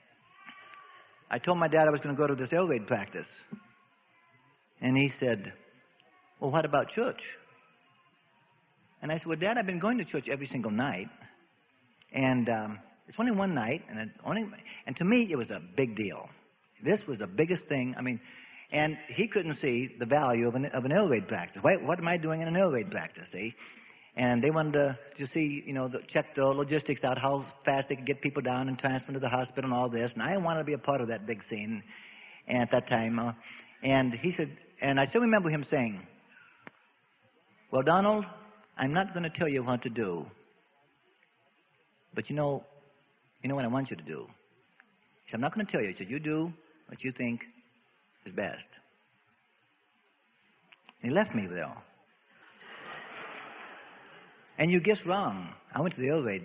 I told my dad I was going to go to this air raid practice. And he said, well, what about church? And I said, well, Dad, I've been going to church every single night. And it's only one night. And to me, it was a big deal. This was the biggest thing. And he couldn't see the value of an air raid practice. What am I doing in an air raid practice, see? And they wanted to see, check the logistics out, how fast they could get people down and transfer to the hospital and all this. And I wanted to be a part of that big scene at that time. And he said, and I still remember him saying, well, Donald, I'm not going to tell you what to do. But you know what I want you to do. He said, I'm not going to tell you. He said, you do what you think is best. And he left me there. And you guessed wrong. I went to the air raid.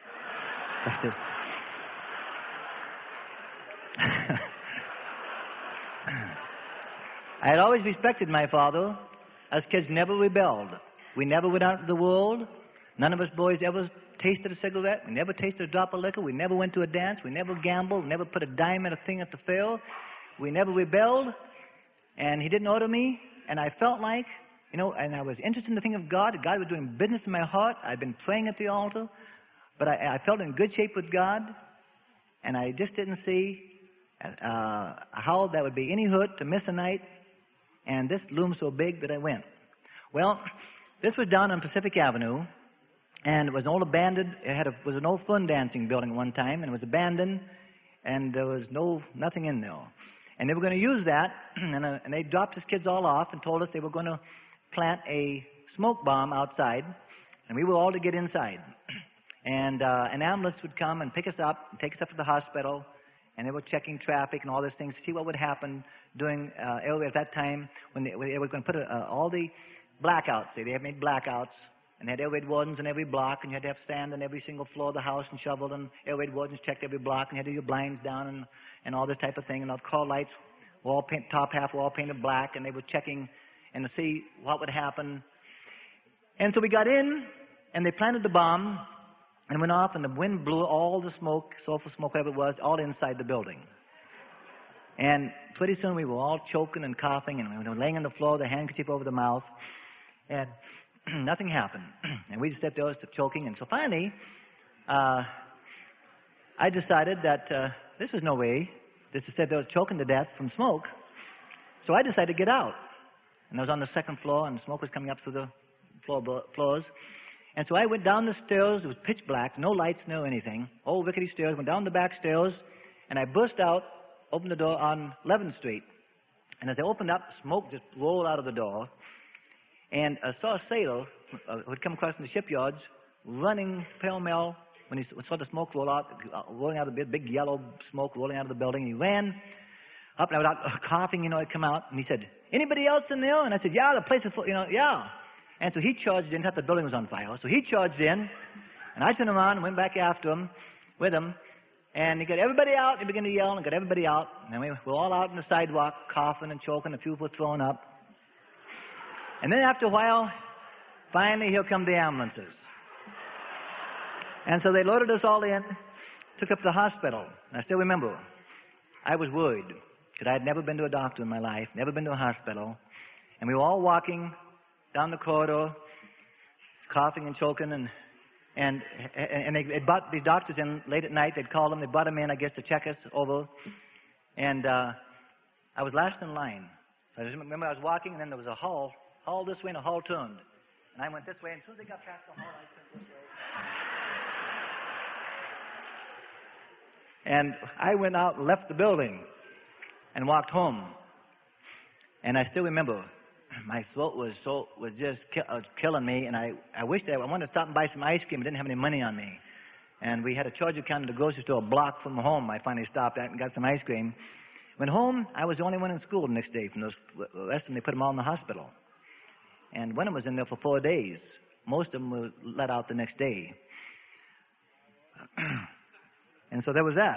I had always respected my father. Us kids never rebelled. We never went out into the world. None of us boys ever tasted a cigarette. We never tasted a drop of liquor. We never went to a dance. We never gambled. We never put a dime in a thing at the fair. We never rebelled. And he didn't order me. And I felt like, and I was interested in the thing of God. God was doing business in my heart. I'd been praying at the altar. But I felt in good shape with God. And I just didn't see how that would be any hurt to miss a night. And this loomed so big that I went. Well, this was down on Pacific Avenue. And it was an old abandoned, was an old fun dancing building at one time. And it was abandoned. And there was nothing in there. And they were going to use that. And they dropped his kids all off and told us they were going to plant a smoke bomb outside, and we were all to get inside. And an ambulance would come and pick us up and take us up to the hospital, and they were checking traffic and all these things to see what would happen during earlier at that time when they were going to put all the blackouts. They had made blackouts, and they had air raid wardens in every block, and you had to have stand on every single floor of the house and shovel, and air raid wardens checked every block, and you had to do your blinds down and all this type of thing, and all the call lights were all top half were all painted black, and they were checking and to see what would happen. And so we got in, and they planted the bomb, and went off, and the wind blew all the smoke, sulfur smoke, whatever it was, all inside the building. And pretty soon we were all choking and coughing, and we were laying on the floor, the handkerchief over the mouth, and nothing happened. And we just sat there choking, and so finally, I decided that this was no way. Just to sit there choking to death from smoke. So I decided to get out. And I was on the second floor, and the smoke was coming up through the floors. And so I went down the stairs. It was pitch black, no lights, no anything. Old rickety stairs. Went down the back stairs, and I burst out, opened the door on 11th Street. And as I opened up, smoke just rolled out of the door. And I saw a sailor who had come across from the shipyards running pell-mell when he saw the smoke roll out, rolling out of the big yellow smoke rolling out of the building. He ran up and I was out coughing, he'd come out. And he said, "Anybody else in there?" And I said, "Yeah, the place is full, yeah." And so he charged in, thought the building was on fire. So he charged in, and I turned around and went back after him, with him. And he got everybody out. He began to yell and got everybody out. And we were all out on the sidewalk, coughing and choking. A few people were throwing up. And then after a while, finally, here come the ambulances. And so they loaded us all in, took up to the hospital. And I still remember, I was worried because I had never been to a doctor in my life, never been to a hospital. And we were all walking down the corridor, coughing and choking, and they brought these doctors in late at night. They'd call them. They brought them in, I guess, to check us over. And I was last in line. So I just remember I was walking, and then there was a hall this way, and a hall turned. And I went this way, and as soon as they got past the hall, I turned this way. And I went out and left the building and walked home. And I still remember my throat was just killing me, and I wished I wanted to stop and buy some ice cream. I didn't have any money on me. And we had a charge account at the grocery store a block from home. I finally stopped at and got some ice cream. Went home. I was the only one in school the next day. From the rest of them, they put them all in the hospital. And one of them was in there for 4 days. Most of them were let out the next day. And so there was that.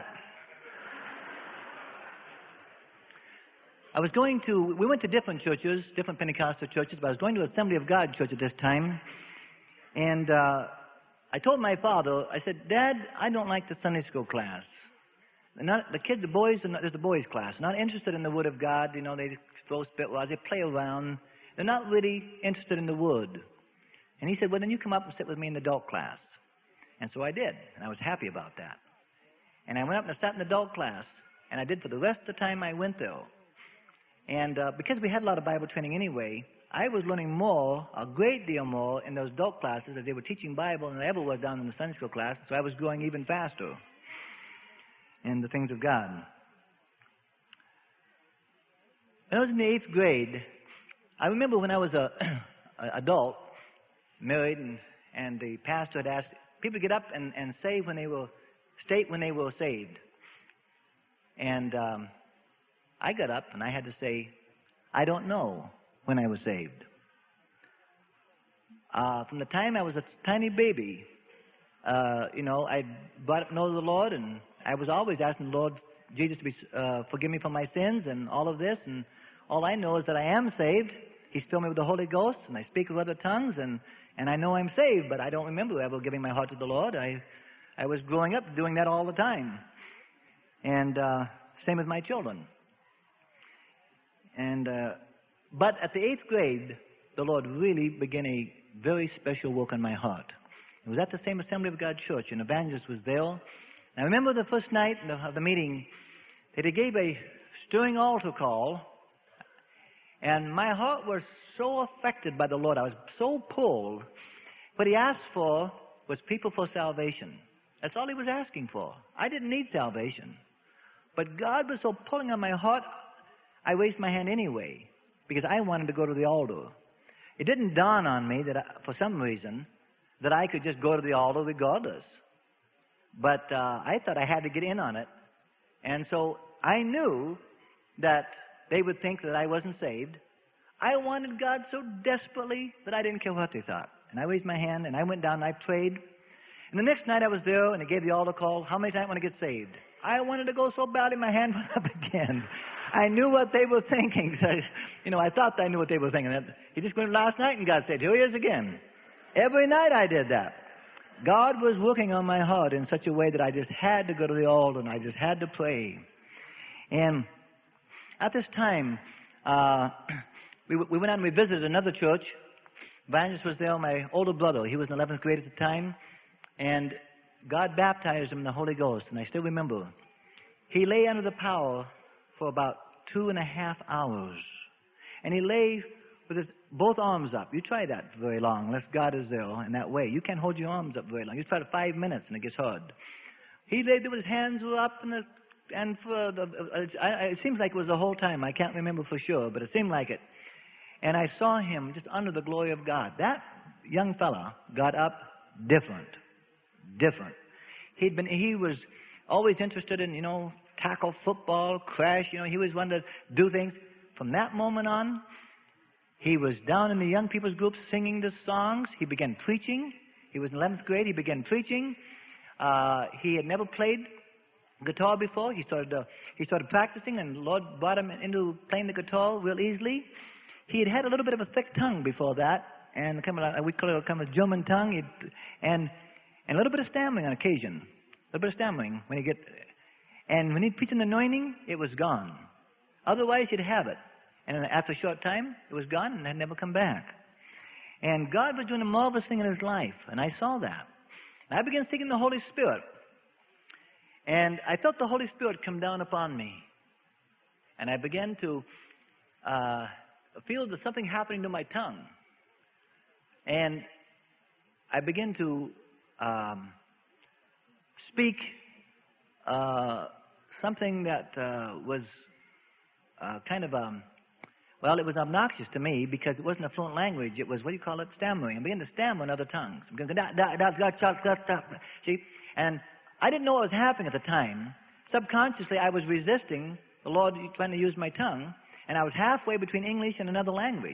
We went to different churches, different Pentecostal churches, but I was going to Assembly of God church at this time. And I told my father, I said, "Dad, I don't like the Sunday school class. The boys, there's the boys' class, not interested in the Word of God. They throw spitwads, they play around. They're not really interested in the Word." And he said, "Well, then you come up and sit with me in the adult class." And so I did, and I was happy about that. And I went up and I sat in the adult class, and I did for the rest of the time I went there. And because we had a lot of Bible training anyway, I was learning more, a great deal more, in those adult classes as they were teaching Bible than I ever was down in the Sunday school class. So I was growing even faster in the things of God. When I was in the 8th grade, I remember when I was an adult, married, and the pastor had asked people to get up and state when they were saved. And I got up and I had to say, "I don't know when I was saved." From the time I was a tiny baby, I brought up to know the Lord, and I was always asking the Lord Jesus to forgive me for my sins and all of this. And all I know is that I am saved. He's filled me with the Holy Ghost, and I speak with other tongues, and I know I'm saved, but I don't remember ever giving my heart to the Lord. I was growing up doing that all the time. And same with my children. And but at the 8th grade, the Lord really began a very special work on my heart. It was at the same Assembly of God church. An evangelist was there. And I remember the first night of the meeting that he gave a stirring altar call. And my heart was so affected by the Lord. I was so pulled. What he asked for was people for salvation. That's all he was asking for. I didn't need salvation. But God was so pulling on my heart, I raised my hand anyway, because I wanted to go to the altar. It didn't dawn on me that for some reason that I could just go to the altar regardless. But I thought I had to get in on it. And so I knew that they would think that I wasn't saved. I wanted God so desperately that I didn't care what they thought. And I raised my hand, and I went down, and I prayed. And the next night I was there, and they gave the altar call, "How many times want to get saved?" I wanted to go so badly, my hand went up again. I knew what they were thinking. I thought I knew what they were thinking. He just went last night and got saved. Here he is again. Every night I did that. God was working on my heart in such a way that I just had to go to the altar, and I just had to pray. And at this time, we went out and we visited another church. Evangelist was there, my older brother. He was in 11th grade at the time. And God baptized him in the Holy Ghost. And I still remember. He lay under the power for about 2.5 hours. And he lay with his both arms up. You try that very long, unless God is there in that way. You can't hold your arms up very long. You try it 5 minutes and it gets hard. He laid there with his hands were up and the And it seems like it was the whole time. I can't remember for sure, but it seemed like it. And I saw him just under the glory of God. That young fella got up different. He was always interested in, tackle football, crash, he was one to do things. From that moment on, he was down in the young people's groups singing the songs. He began preaching. He was in 11th grade. He began preaching. He had never played guitar before. He started practicing, and the Lord brought him into playing the guitar real easily. He had a little bit of a thick tongue before that, and we call it kind of a German tongue, and a little bit of stammering on occasion. A little bit of stammering and when he'd preach an anointing, it was gone. Otherwise, he'd have it. And after a short time, it was gone and had never come back. And God was doing a marvelous thing in his life, and I saw that. And I began seeking the Holy Spirit. And I felt the Holy Spirit come down upon me. And I began to feel that something happening to my tongue. And I began to speak something that was it was obnoxious to me because it wasn't a fluent language. It was, stammering. I began to stammer in other tongues. See? And I didn't know what was happening at the time. Subconsciously, I was resisting the Lord trying to use my tongue, and I was halfway between English and another language.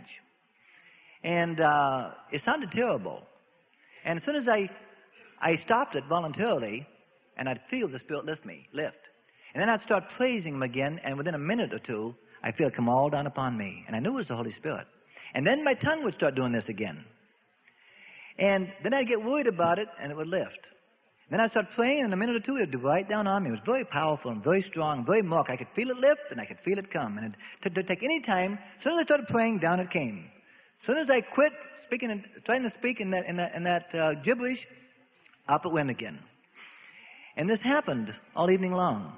And it sounded terrible. And as soon as I stopped it voluntarily, and I'd feel the Spirit lift. And then I'd start praising him again, and within a minute or two, I'd feel it come all down upon me. And I knew it was the Holy Spirit. And then my tongue would start doing this again. And then I'd get worried about it, and it would lift. Then I'd start praying, and in a minute or two, it would be right down on me. It was very powerful and very strong, very marked. I could feel it lift, and I could feel it come. And it didn't take any time. As soon as I started praying, down it came. As soon as I quit speaking and trying to speak in that gibberish, up it went again. And this happened all evening long.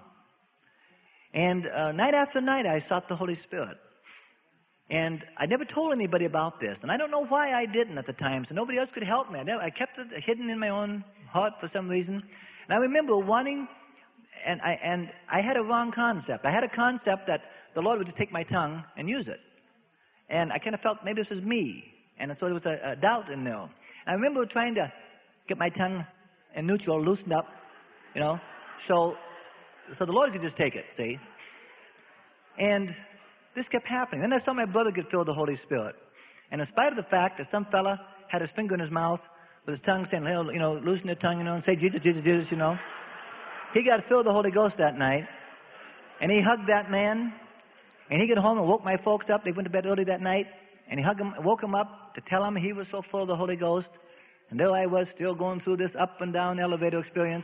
And night after night, I sought the Holy Spirit. And I never told anybody about this. And I don't know why I didn't at the time, so nobody else could help me. I kept it hidden in my own heart for some reason. And I remember wanting, and I had a wrong concept. I had a concept that the Lord would just take my tongue and use it. And I kind of felt maybe this was me. And so there was a doubt in there. I remember trying to get my tongue in neutral, loosened up, so the Lord could just take it, see? And this kept happening. Then I saw my brother get filled with the Holy Spirit. And in spite of the fact that some fella had his finger in his mouth with his tongue saying, loosen your tongue, and say Jesus, Jesus, Jesus, he got filled with the Holy Ghost that night. And he hugged that man. And he got home and woke my folks up. They went to bed early that night. And he woke him up to tell him he was so full of the Holy Ghost. And there I was still going through this up and down elevator experience.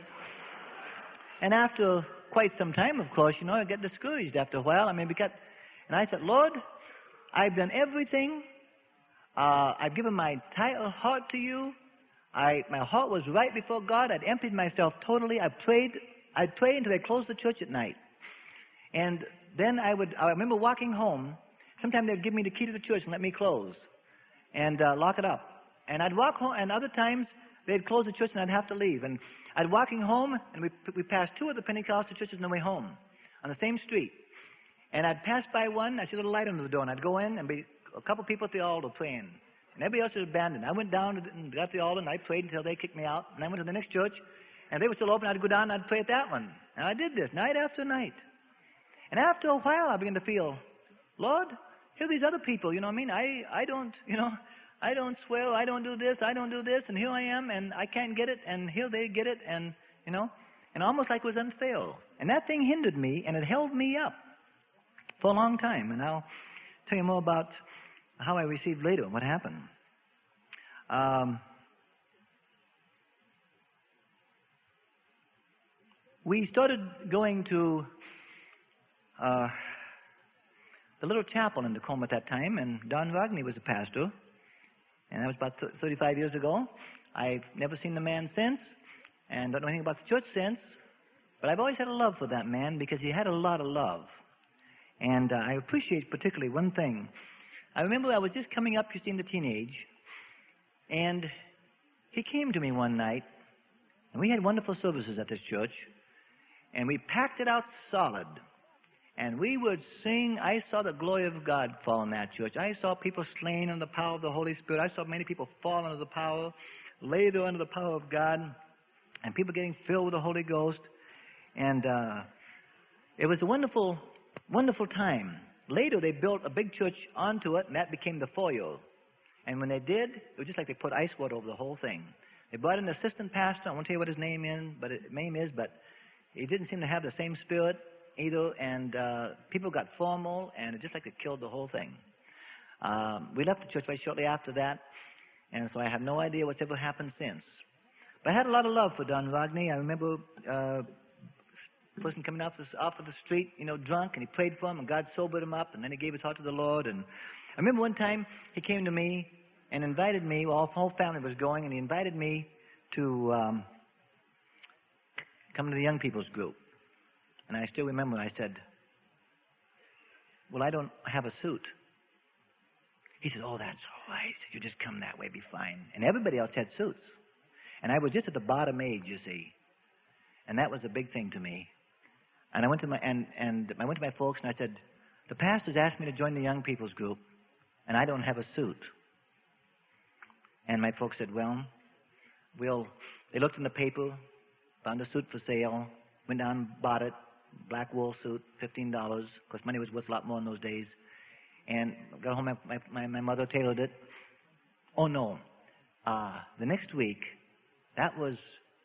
And after quite some time, of course, I get discouraged after a while. And I said, Lord, I've done everything. I've given my entire heart to you. My heart was right before God. I'd emptied myself totally. I'd pray until they closed the church at night. And then I remember walking home. Sometimes they'd give me the key to the church and let me close and lock it up. And I'd walk home, and other times they'd close the church and I'd have to leave. And I'd walking home, and we passed two of the Pentecostal churches on the way home on the same street. And I'd pass by one, I'd see a little light under the door, and I'd go in and be a couple people at the altar praying. And everybody else was abandoned. I went down and got the altar, and I prayed until they kicked me out. And I went to the next church, and they were still open. I'd go down and I'd pray at that one. And I did this night after night. And after a while, I began to feel, Lord, here are these other people, I don't swear, I don't do this, and here I am, and I can't get it, and here they get it, and almost like it was unfair. And that thing hindered me, and it held me up for a long time. And I'll tell you more about how I received later, what happened. We started going to the little chapel in Tacoma at that time, and Don Rogney was the pastor. And that was about 35 years ago. I've never seen the man since, and don't know anything about the church since. But I've always had a love for that man because he had a lot of love. And I appreciate particularly one thing. I remember I was just coming up, into teenage, and he came to me one night, and we had wonderful services at this church. And we packed it out solid. And we would sing. I saw the glory of God fall in that church. I saw people slain under the power of the Holy Spirit. I saw many people fall under the power, lay there under the power of God, and people getting filled with the Holy Ghost. And it was a wonderful, wonderful time. Later, they built a big church onto it, and that became the foyer. And when they did, it was just like they put ice water over the whole thing. They brought in an assistant pastor. I won't tell you what his name is, but he didn't seem to have the same spirit either, and people got formal, and it just like it killed the whole thing. We left the church very shortly after that, and so I have no idea what's ever happened since. But I had a lot of love for Don Rodney. I remember a person coming off of the street, drunk, and he prayed for him, and God sobered him up, and then he gave his heart to the Lord. And I remember one time he came to me and invited me. Well, the whole family was going, and he invited me to come to the young people's group. And I still remember I said, well, I don't have a suit. He said, oh, that's all right. You just come that way, be fine. And everybody else had suits. And I was just at the bottom age, you see. And that was a big thing to me. And I went to my folks and I said, the pastor's asked me to join the young people's group, and I don't have a suit. And my folks said, well, they looked in the paper, found a suit for sale, went down, bought it. Black wool suit, $15. Of course, money was worth a lot more in those days. And got home, my mother tailored it. Oh no! The next week, that was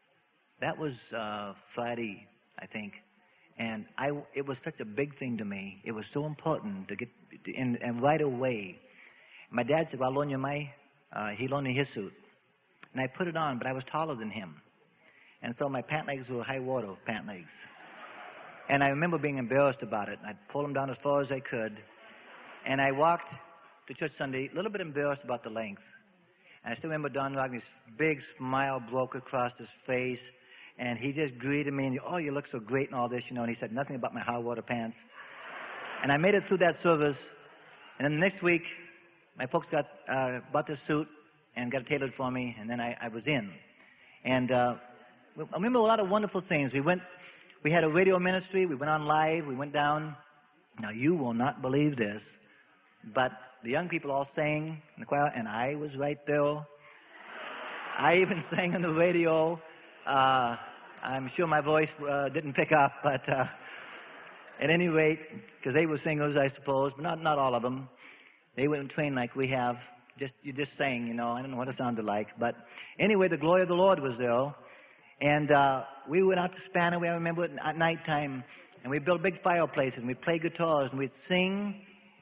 Friday, I think, and it was such a big thing to me. It was so important to get and right away. My dad said, "Well, I'll loan you he loaned me his suit," and I put it on, but I was taller than him, and so my pant legs were high water pant legs. And I remember being embarrassed about it. I'd pull them down as far as I could. And I walked to church Sunday, a little bit embarrassed about the length. And I still remember Don Rodney's big smile broke across his face. And he just greeted me and, oh, you look so great and all this, And he said nothing about my high water pants. And I made it through that service. And then the next week, my folks bought this suit and got it tailored for me. And then I was in. And I remember a lot of wonderful things. We had a radio ministry. We went on live. We went down. Now, you will not believe this, but the young people all sang in the choir, and I was right there. I even sang on the radio. I'm sure my voice didn't pick up, but at any rate, because they were singers, I suppose, but not all of them. They weren't trained like we have. You just sang, I don't know what it sounded like. But anyway, the glory of the Lord was there. And we went out to Spanaway, I remember, at nighttime, and we built big fireplaces, and we'd play guitars, and we'd sing,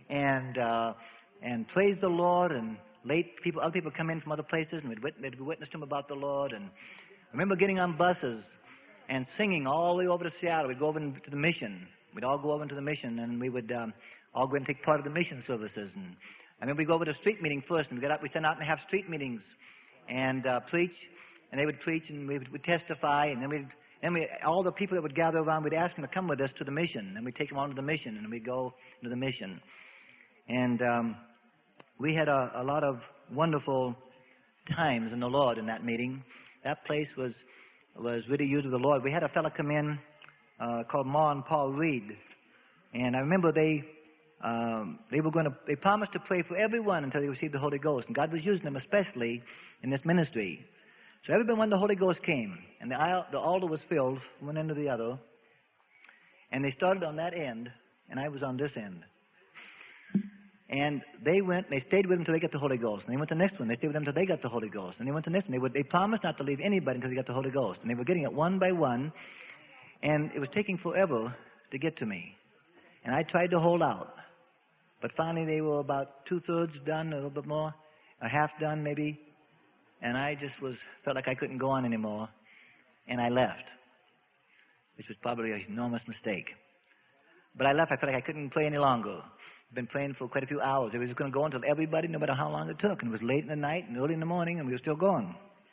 and praise the Lord, and other people come in from other places, and we'd witness to them about the Lord. And I remember getting on buses and singing all the way over to Seattle. We'd go over to the mission. We'd all go over into the mission, and we would all go and take part of the mission services. And I remember we'd go over to a street meeting first, and we'd send out and have street meetings and preach. And they would preach, and we would testify, and then all the people that would gather around, we'd ask them to come with us to the mission, and we'd take them on to the mission, and we'd go to the mission. And we had a lot of wonderful times in the Lord in that meeting. That place was really used of the Lord. We had a fellow come in called Ma and Paul Reed, and I remember they promised to pray for everyone until they received the Holy Ghost, and God was using them especially in this ministry. So everybody, when the Holy Ghost came, and the altar was filled from one end to the other, and they started on that end, and I was on this end. And they stayed with them until they got the Holy Ghost. And they went to the next one, they stayed with them until they got the Holy Ghost. And they went to the next one. They promised not to leave anybody until they got the Holy Ghost. And they were getting it one by one, and it was taking forever to get to me. And I tried to hold out. But finally they were about 2/3 done, a little bit more, a half done maybe. And I just felt like I couldn't go on anymore. And I left, which was probably an enormous mistake. But I left. I felt like I couldn't play any longer. I've been playing for quite a few hours. It was going to go until everybody, no matter how long it took. And it was late in the night and early in the morning, and we were still going.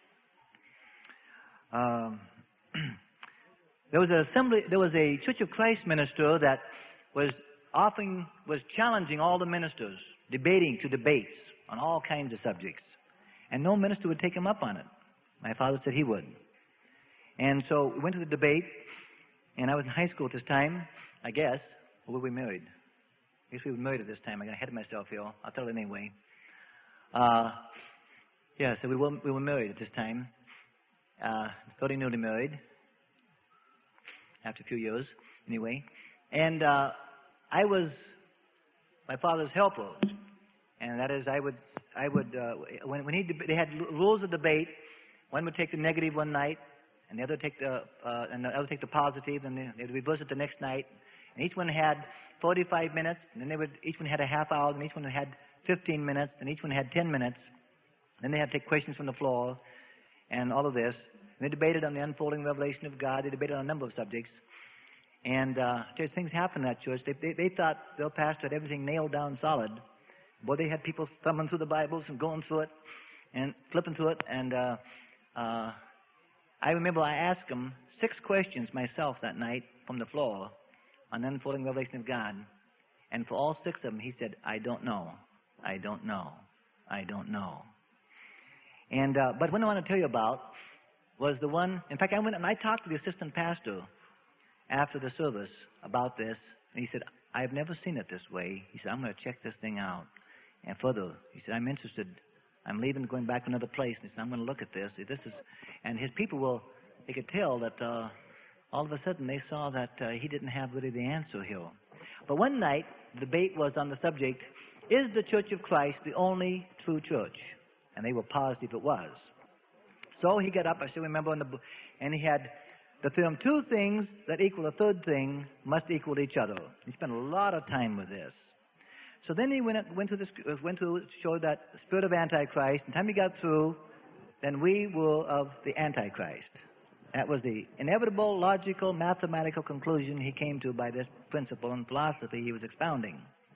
There was a Church of Christ minister that was challenging all the ministers, debates on all kinds of subjects. And no minister would take him up on it. My father said he would. And so we went to the debate, And I was in high school at this time, I guess. Or were we married? I guess we were married at this time. I got ahead of myself here. I'll tell it anyway. Yeah, so we were married at this time. Fairly newly married. After a few years, anyway. And I was my father's helper. And that is, I would when they had rules of debate. One would take the negative one night, and the other take the take the positive, and they would reverse it the next night. And each one had 45 minutes, and then each one had a half hour, and each one had 15 minutes, and each one had 10 minutes. Then they had to take questions from the floor, and all of this. And they debated on the unfolding revelation of God. They debated on a number of subjects. And things happened in that church. They thought their pastor had everything nailed down solid. Boy, they had people thumbing through the Bibles and going through it and flipping through it. And I remember I asked him 6 questions myself that night from the floor on the unfolding revelation of God. And for all 6 of them, he said, I don't know. I don't know. I don't know. And but what I want to tell you about was the one, in fact, I went and I talked to the assistant pastor after the service about this, and he said, I've never seen it this way. He said, I'm going to check this thing out. And further, he said, I'm interested. I'm leaving, going back to another place. And he said, I'm going to look at this. This is, and his people they could tell that all of a sudden they saw that he didn't have really the answer here. But one night, the debate was on the subject, is the Church of Christ the only true church? And they were positive it was. So he got up, I still remember, and he had the term, 2 things that equal a third thing must equal each other. He spent a lot of time with this. So then he went to show that spirit of Antichrist. And the time he got through, then we were of the Antichrist. That was the inevitable, logical, mathematical conclusion he came to by this principle and philosophy he was expounding.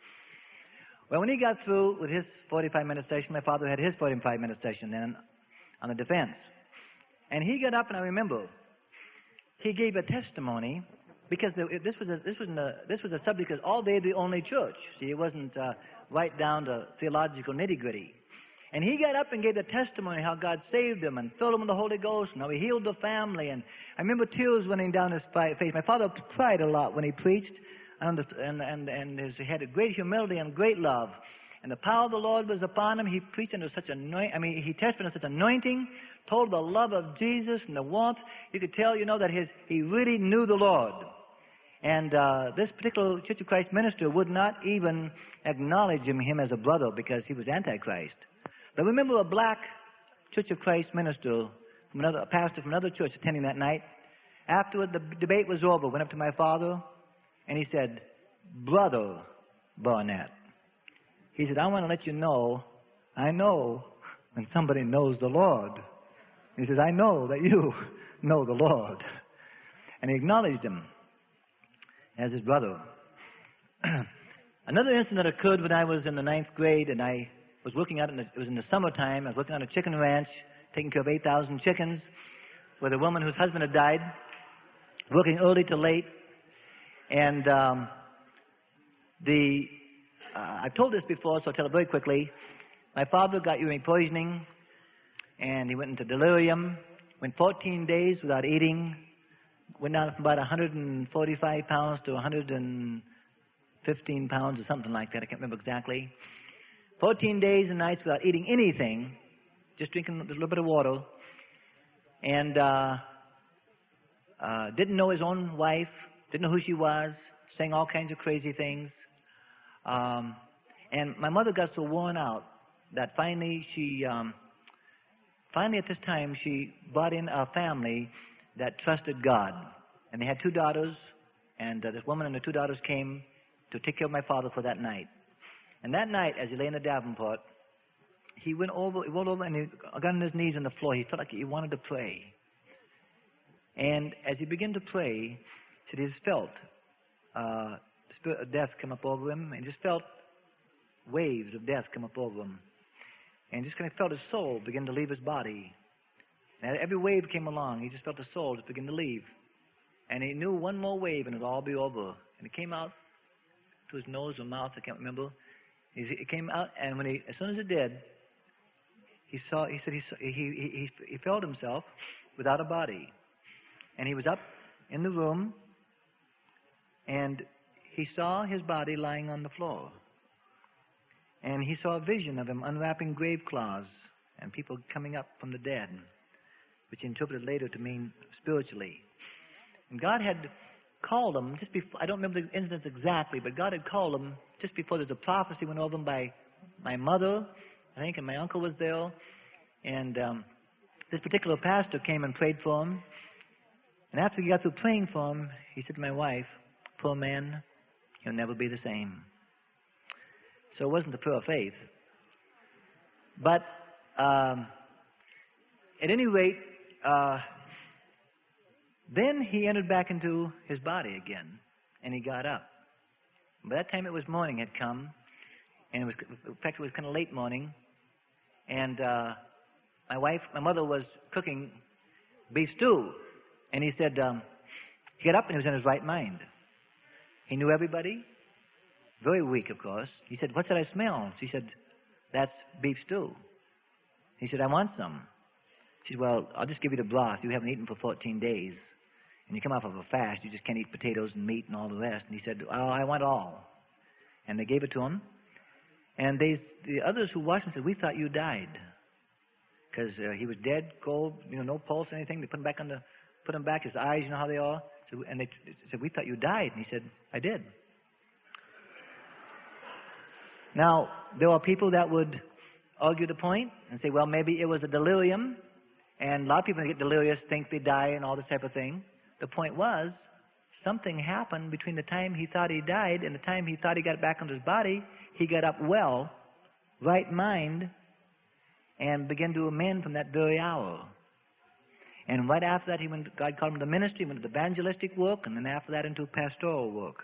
Well, when he got through with his 45-minute session, my father had his 45-minute session then on the defense. And he got up, and I remember, he gave a testimony, because this was a subject because all they the only church. See, it wasn't right down to theological nitty-gritty. And he got up and gave the testimony how God saved him and filled him with the Holy Ghost and how he healed the family. And I remember tears running down his face. My father cried a lot when he preached, and he had a great humility and great love. And the power of the Lord was upon him. He preached under such anointing. He testified under such anointing, told the love of Jesus and the warmth. You could tell, that he really knew the Lord. And this particular Church of Christ minister would not even acknowledge him as a brother because he was Antichrist. But remember a black Church of Christ minister, a pastor from another church attending that night. Afterward, the debate was over. Went up to my father, and he said, Brother Barnett. He said, I want to let you know, I know when somebody knows the Lord. He says, I know that you know the Lord. And he acknowledged him as his brother. Another incident that occurred when I was in the 9th grade, and I was working out, it was in the summertime, I was working on a chicken ranch, taking care of 8,000 chickens, with a woman whose husband had died, working early to late. And I've told this before, so I'll tell it very quickly. My father got urine poisoning, and he went into delirium, went 14 days without eating, went down from about 145 pounds to 115 pounds or something like that. I can't remember exactly. 14 days and nights without eating anything, just drinking a little bit of water, and didn't know his own wife, didn't know who she was, saying all kinds of crazy things. And my mother got so worn out that finally at this time, she brought in a family that trusted God. And they had 2 daughters, and this woman and the 2 daughters came to take care of my father for that night. And that night, as he lay in the Davenport, he rolled over and he got on his knees on the floor. He felt like he wanted to pray. And as he began to pray, he just felt the spirit of death come up over him, and just felt waves of death come up over him. And just kind of felt his soul begin to leave his body. And every wave came along, he just felt the soul just begin to leave. And he knew one more wave and it would all be over. And it came out to his nose or mouth, I can't remember. It came out, and as soon as it did, he felt himself without a body. And he was up in the room, And he saw his body lying on the floor. And he saw a vision of him unwrapping grave cloths and people coming up from the dead, which he interpreted later to mean spiritually. And God had called him just before, I don't remember the instance exactly, but God had called him just before there's a prophecy went over him by my mother, I think, and my uncle was there. And this particular pastor came and prayed for him. And after he got through praying for him, he said to my wife, "Poor man, he'll never be the same." So it wasn't the prayer of faith. But at any rate, then he entered back into his body again, and he got up. By that time it was morning had come, and it was, in fact, it was kind of late morning, and my mother was cooking beef stew, and he said, he got up and he was in his right mind. He knew everybody, very weak, of course. He said, "What's that I smell?" She said, "That's beef stew." He said, "I want some." She said, "Well, I'll just give you the broth. You haven't eaten for 14 days. And you come off of a fast. You just can't eat potatoes and meat and all the rest." And he said, "Oh, I want all." And they gave it to him. And the others who watched him said, "We thought you died." Because he was dead, cold, no pulse or anything. They put him back, his eyes, you know how they are. So, and they said, "We thought you died." And he said, "I did." Now, there are people that would argue the point and say, well, maybe it was a delirium. And a lot of people that get delirious think they die and all this type of thing. The point was, something happened between the time he thought he died and the time he thought he got back into his body. He got up well, right mind, and began to amend from that very hour. And right after that, God called him to ministry, he went to evangelistic work, and then after that into pastoral work.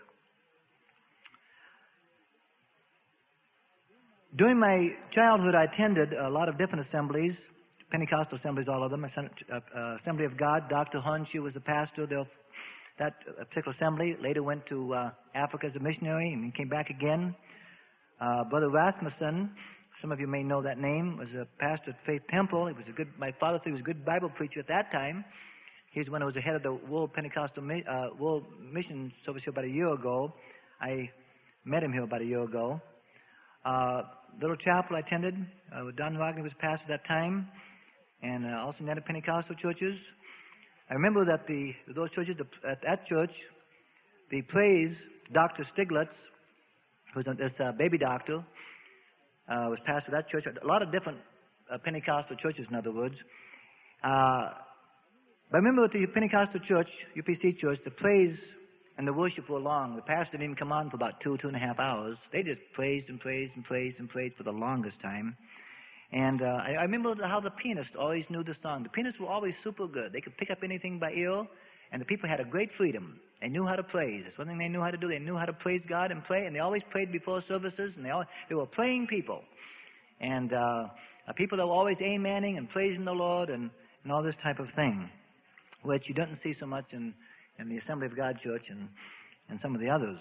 During my childhood, I attended a lot of different assemblies, Pentecostal assemblies, all of them. Assembly of God, Dr. Hornshu was the pastor of that particular assembly. Later went to Africa as a missionary and came back again. Brother Rasmussen, some of you may know that name, was a pastor at Faith Temple. He was my father said he was a good Bible preacher at that time. He was when I was the head of the World Pentecostal World Mission Service here about a year ago. I met him here about a year ago. Little chapel I attended. Don Wagner was pastor at that time, and also in other Pentecostal churches. I remember that those churches, at that church, the praise Dr. Stiglitz, who was this baby doctor, was pastor of that church. A lot of different Pentecostal churches, in other words. But I remember at the Pentecostal church, UPC church, the praise and the worship were long. The pastor didn't come on for about 2.5 hours. They just praised and praised and praised and praised for the longest time. And I remember how the pianist always knew the song. The pianists were always super good. They could pick up anything by ear, and the people had a great freedom. They knew how to praise. That's one thing they knew how to do. They knew how to praise God and pray, and they always prayed before services, and they were praying people. And people that were always amening and praising the Lord and all this type of thing, which you don't see so much in the Assembly of God Church and some of the others.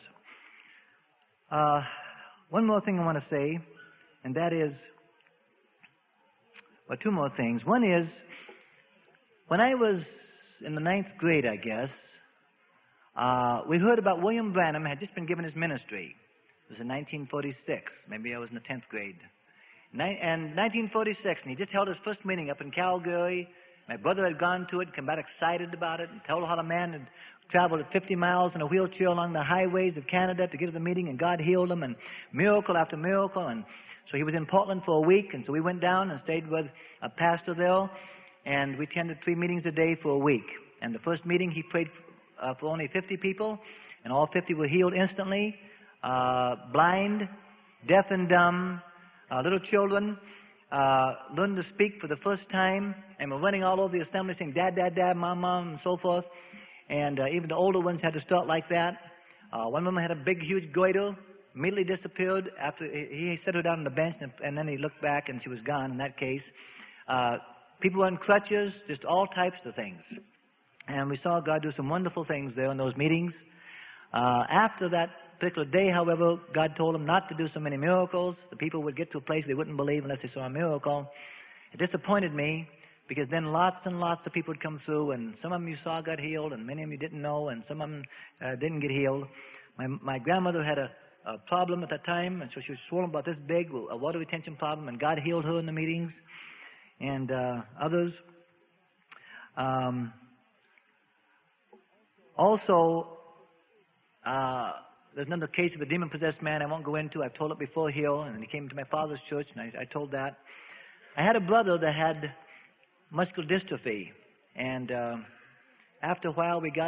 One more thing I want to say, and that is, well, two more things. One is, when I was in the 9th grade, I guess, we heard about William Branham had just been given his ministry. It was in 1946. Maybe I was in the 10th grade. And 1946, and he just held his first meeting up in Calgary. My brother had gone to it, come back excited about it, and told how the man had traveled at 50 miles in a wheelchair along the highways of Canada to get to the meeting, and God healed him, and miracle after miracle. And so he was in Portland for a week, and so we went down and stayed with a pastor there, and we attended 3 meetings a day for a week. And the first meeting, he prayed for only 50 people, and all 50 were healed instantly, blind, deaf and dumb, little children, learned to speak for the first time, and were running all over the assembly saying, "Dad, Dad, Dad, Mom, Mom," and so forth. And even the older ones had to start like that. One woman had a big, huge goiter, immediately disappeared after he set her down on the bench, and then he looked back and she was gone in that case. People on crutches, just all types of things. And we saw God do some wonderful things there in those meetings. After that particular day, however, God told him not to do so many miracles. The people would get to a place they wouldn't believe unless they saw a miracle. It disappointed me, because then lots and lots of people would come through, and some of them you saw got healed, and many of them you didn't know, and some of them didn't get healed. My grandmother had a problem at that time, and so she was swollen about this big, a water retention problem, and God healed her in the meetings, and others. Also, there's another case of a demon-possessed man I won't go into. I've told it before here, and he came to my father's church, and I told that. I had a brother that had muscular dystrophy, and after a while we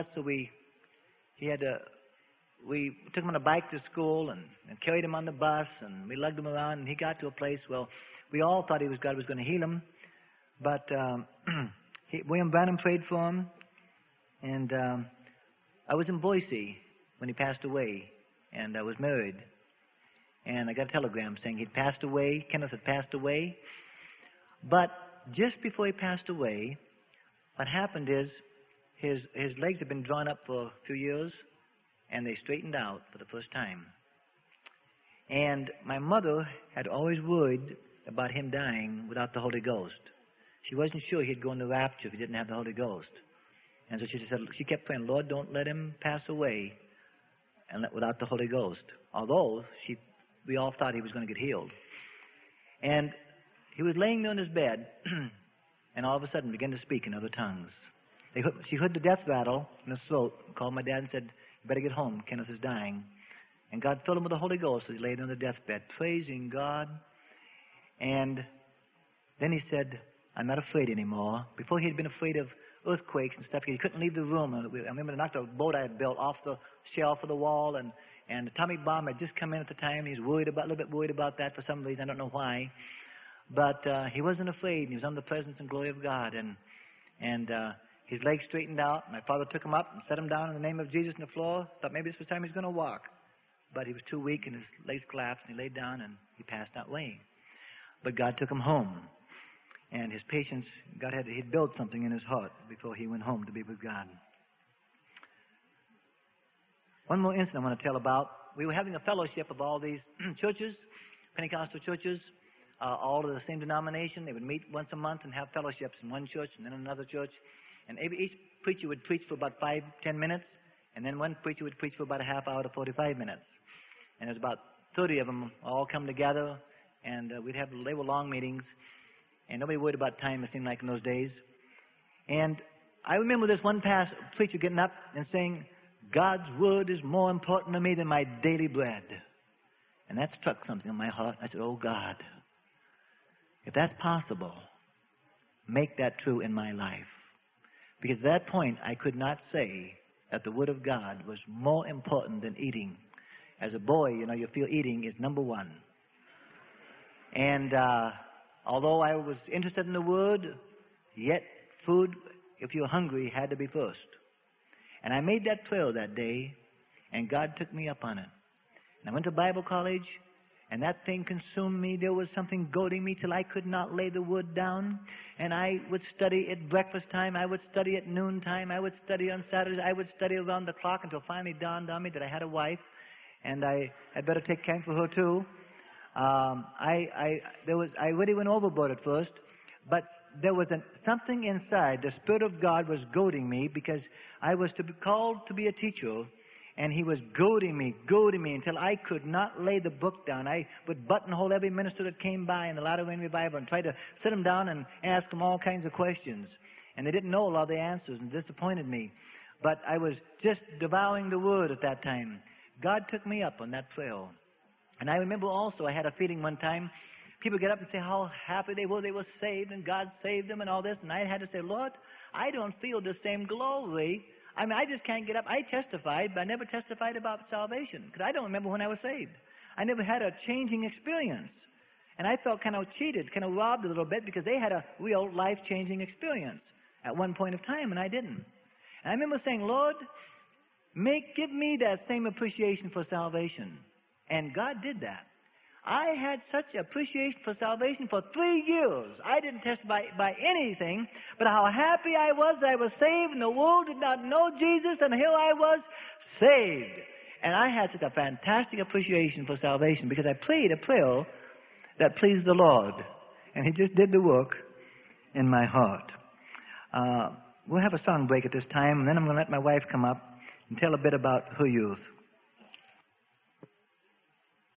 took him on a bike to school and carried him on the bus, and we lugged him around, and he got to a place, well, we all thought God was going to heal him, but William Branham prayed for him, and I was in Boise when he passed away, and I was married, and I got a telegram saying he'd passed away, Kenneth had passed away, but just before he passed away, what happened is his legs had been drawn up for a few years, and they straightened out for the first time. And my mother had always worried about him dying without the Holy Ghost. She wasn't sure he'd go in the rapture if he didn't have the Holy Ghost. And so she kept praying, Lord, don't let him pass away without the Holy Ghost. Although we all thought he was going to get healed. And he was laying there in his bed, and all of a sudden began to speak in other tongues. She heard the death rattle in his throat, called my dad and said, you better get home, Kenneth is dying. And God filled him with the Holy Ghost as he laid on the deathbed, praising God. And then he said, I'm not afraid anymore. Before he had been afraid of earthquakes and stuff, he couldn't leave the room. I remember they knocked a boat I had built off the shelf of the wall, and the atomic bomb had just come in at the time. He was a little bit worried about that for some reason. I don't know why. But he wasn't afraid. He was under the presence and glory of God. And his legs straightened out. My father took him up and set him down in the name of Jesus on the floor. Thought maybe this was the time he was going to walk. But he was too weak and his legs collapsed, and he laid down and he passed that way. But God took him home. And his patience, he'd built something in his heart before he went home to be with God. One more incident I want to tell about. We were having a fellowship of all these churches, Pentecostal churches, all of the same denomination. They would meet once a month and have fellowships in one church and then another church. And each preacher would preach for about 5-10 minutes, and then one preacher would preach for about a half hour to 45 minutes. And there's about 30 of them all come together, and they were long meetings, and nobody worried about time, it seemed like, in those days. And I remember this one preacher getting up and saying, God's word is more important to me than my daily bread. And that struck something in my heart. I said, oh, God, if that's possible, make that true in my life. Because at that point, I could not say that the Word of God was more important than eating. As a boy, you feel eating is number one. And although I was interested in the Word, yet food, if you're hungry, had to be first. And I made that prayer that day, and God took me up on it. And I went to Bible college, and that thing consumed me. There was something goading me till I could not lay the Word down. And I would study at breakfast time. I would study at noon time. I would study on Saturdays. I would study around the clock until finally dawned on me that I had a wife, and I had better take time for her too. I really went overboard at first, but there was something inside. The Spirit of God was goading me because I was called to be a teacher. And he was goading me until I could not lay the book down. I would buttonhole every minister that came by in the Latter Rain Revival and try to sit them down and ask them all kinds of questions. And they didn't know a lot of the answers and disappointed me. But I was just devouring the Word at that time. God took me up on that trail. And I remember also I had a feeling one time, people get up and say how happy they were saved and God saved them and all this. And I had to say, Lord, I don't feel the same glory. I just can't get up. I testified, but I never testified about salvation because I don't remember when I was saved. I never had a changing experience. And I felt kind of cheated, kind of robbed a little bit because they had a real life-changing experience at one point of time, and I didn't. And I remember saying, Lord, give me that same appreciation for salvation. And God did that. I had such appreciation for salvation for 3 years. I didn't testify by anything, but how happy I was saved, and the world did not know Jesus, and here I was saved. And I had such a fantastic appreciation for salvation because I prayed a prayer that pleased the Lord, and He just did the work in my heart. We'll have a song break at this time, and then I'm going to let my wife come up and tell a bit about her youth.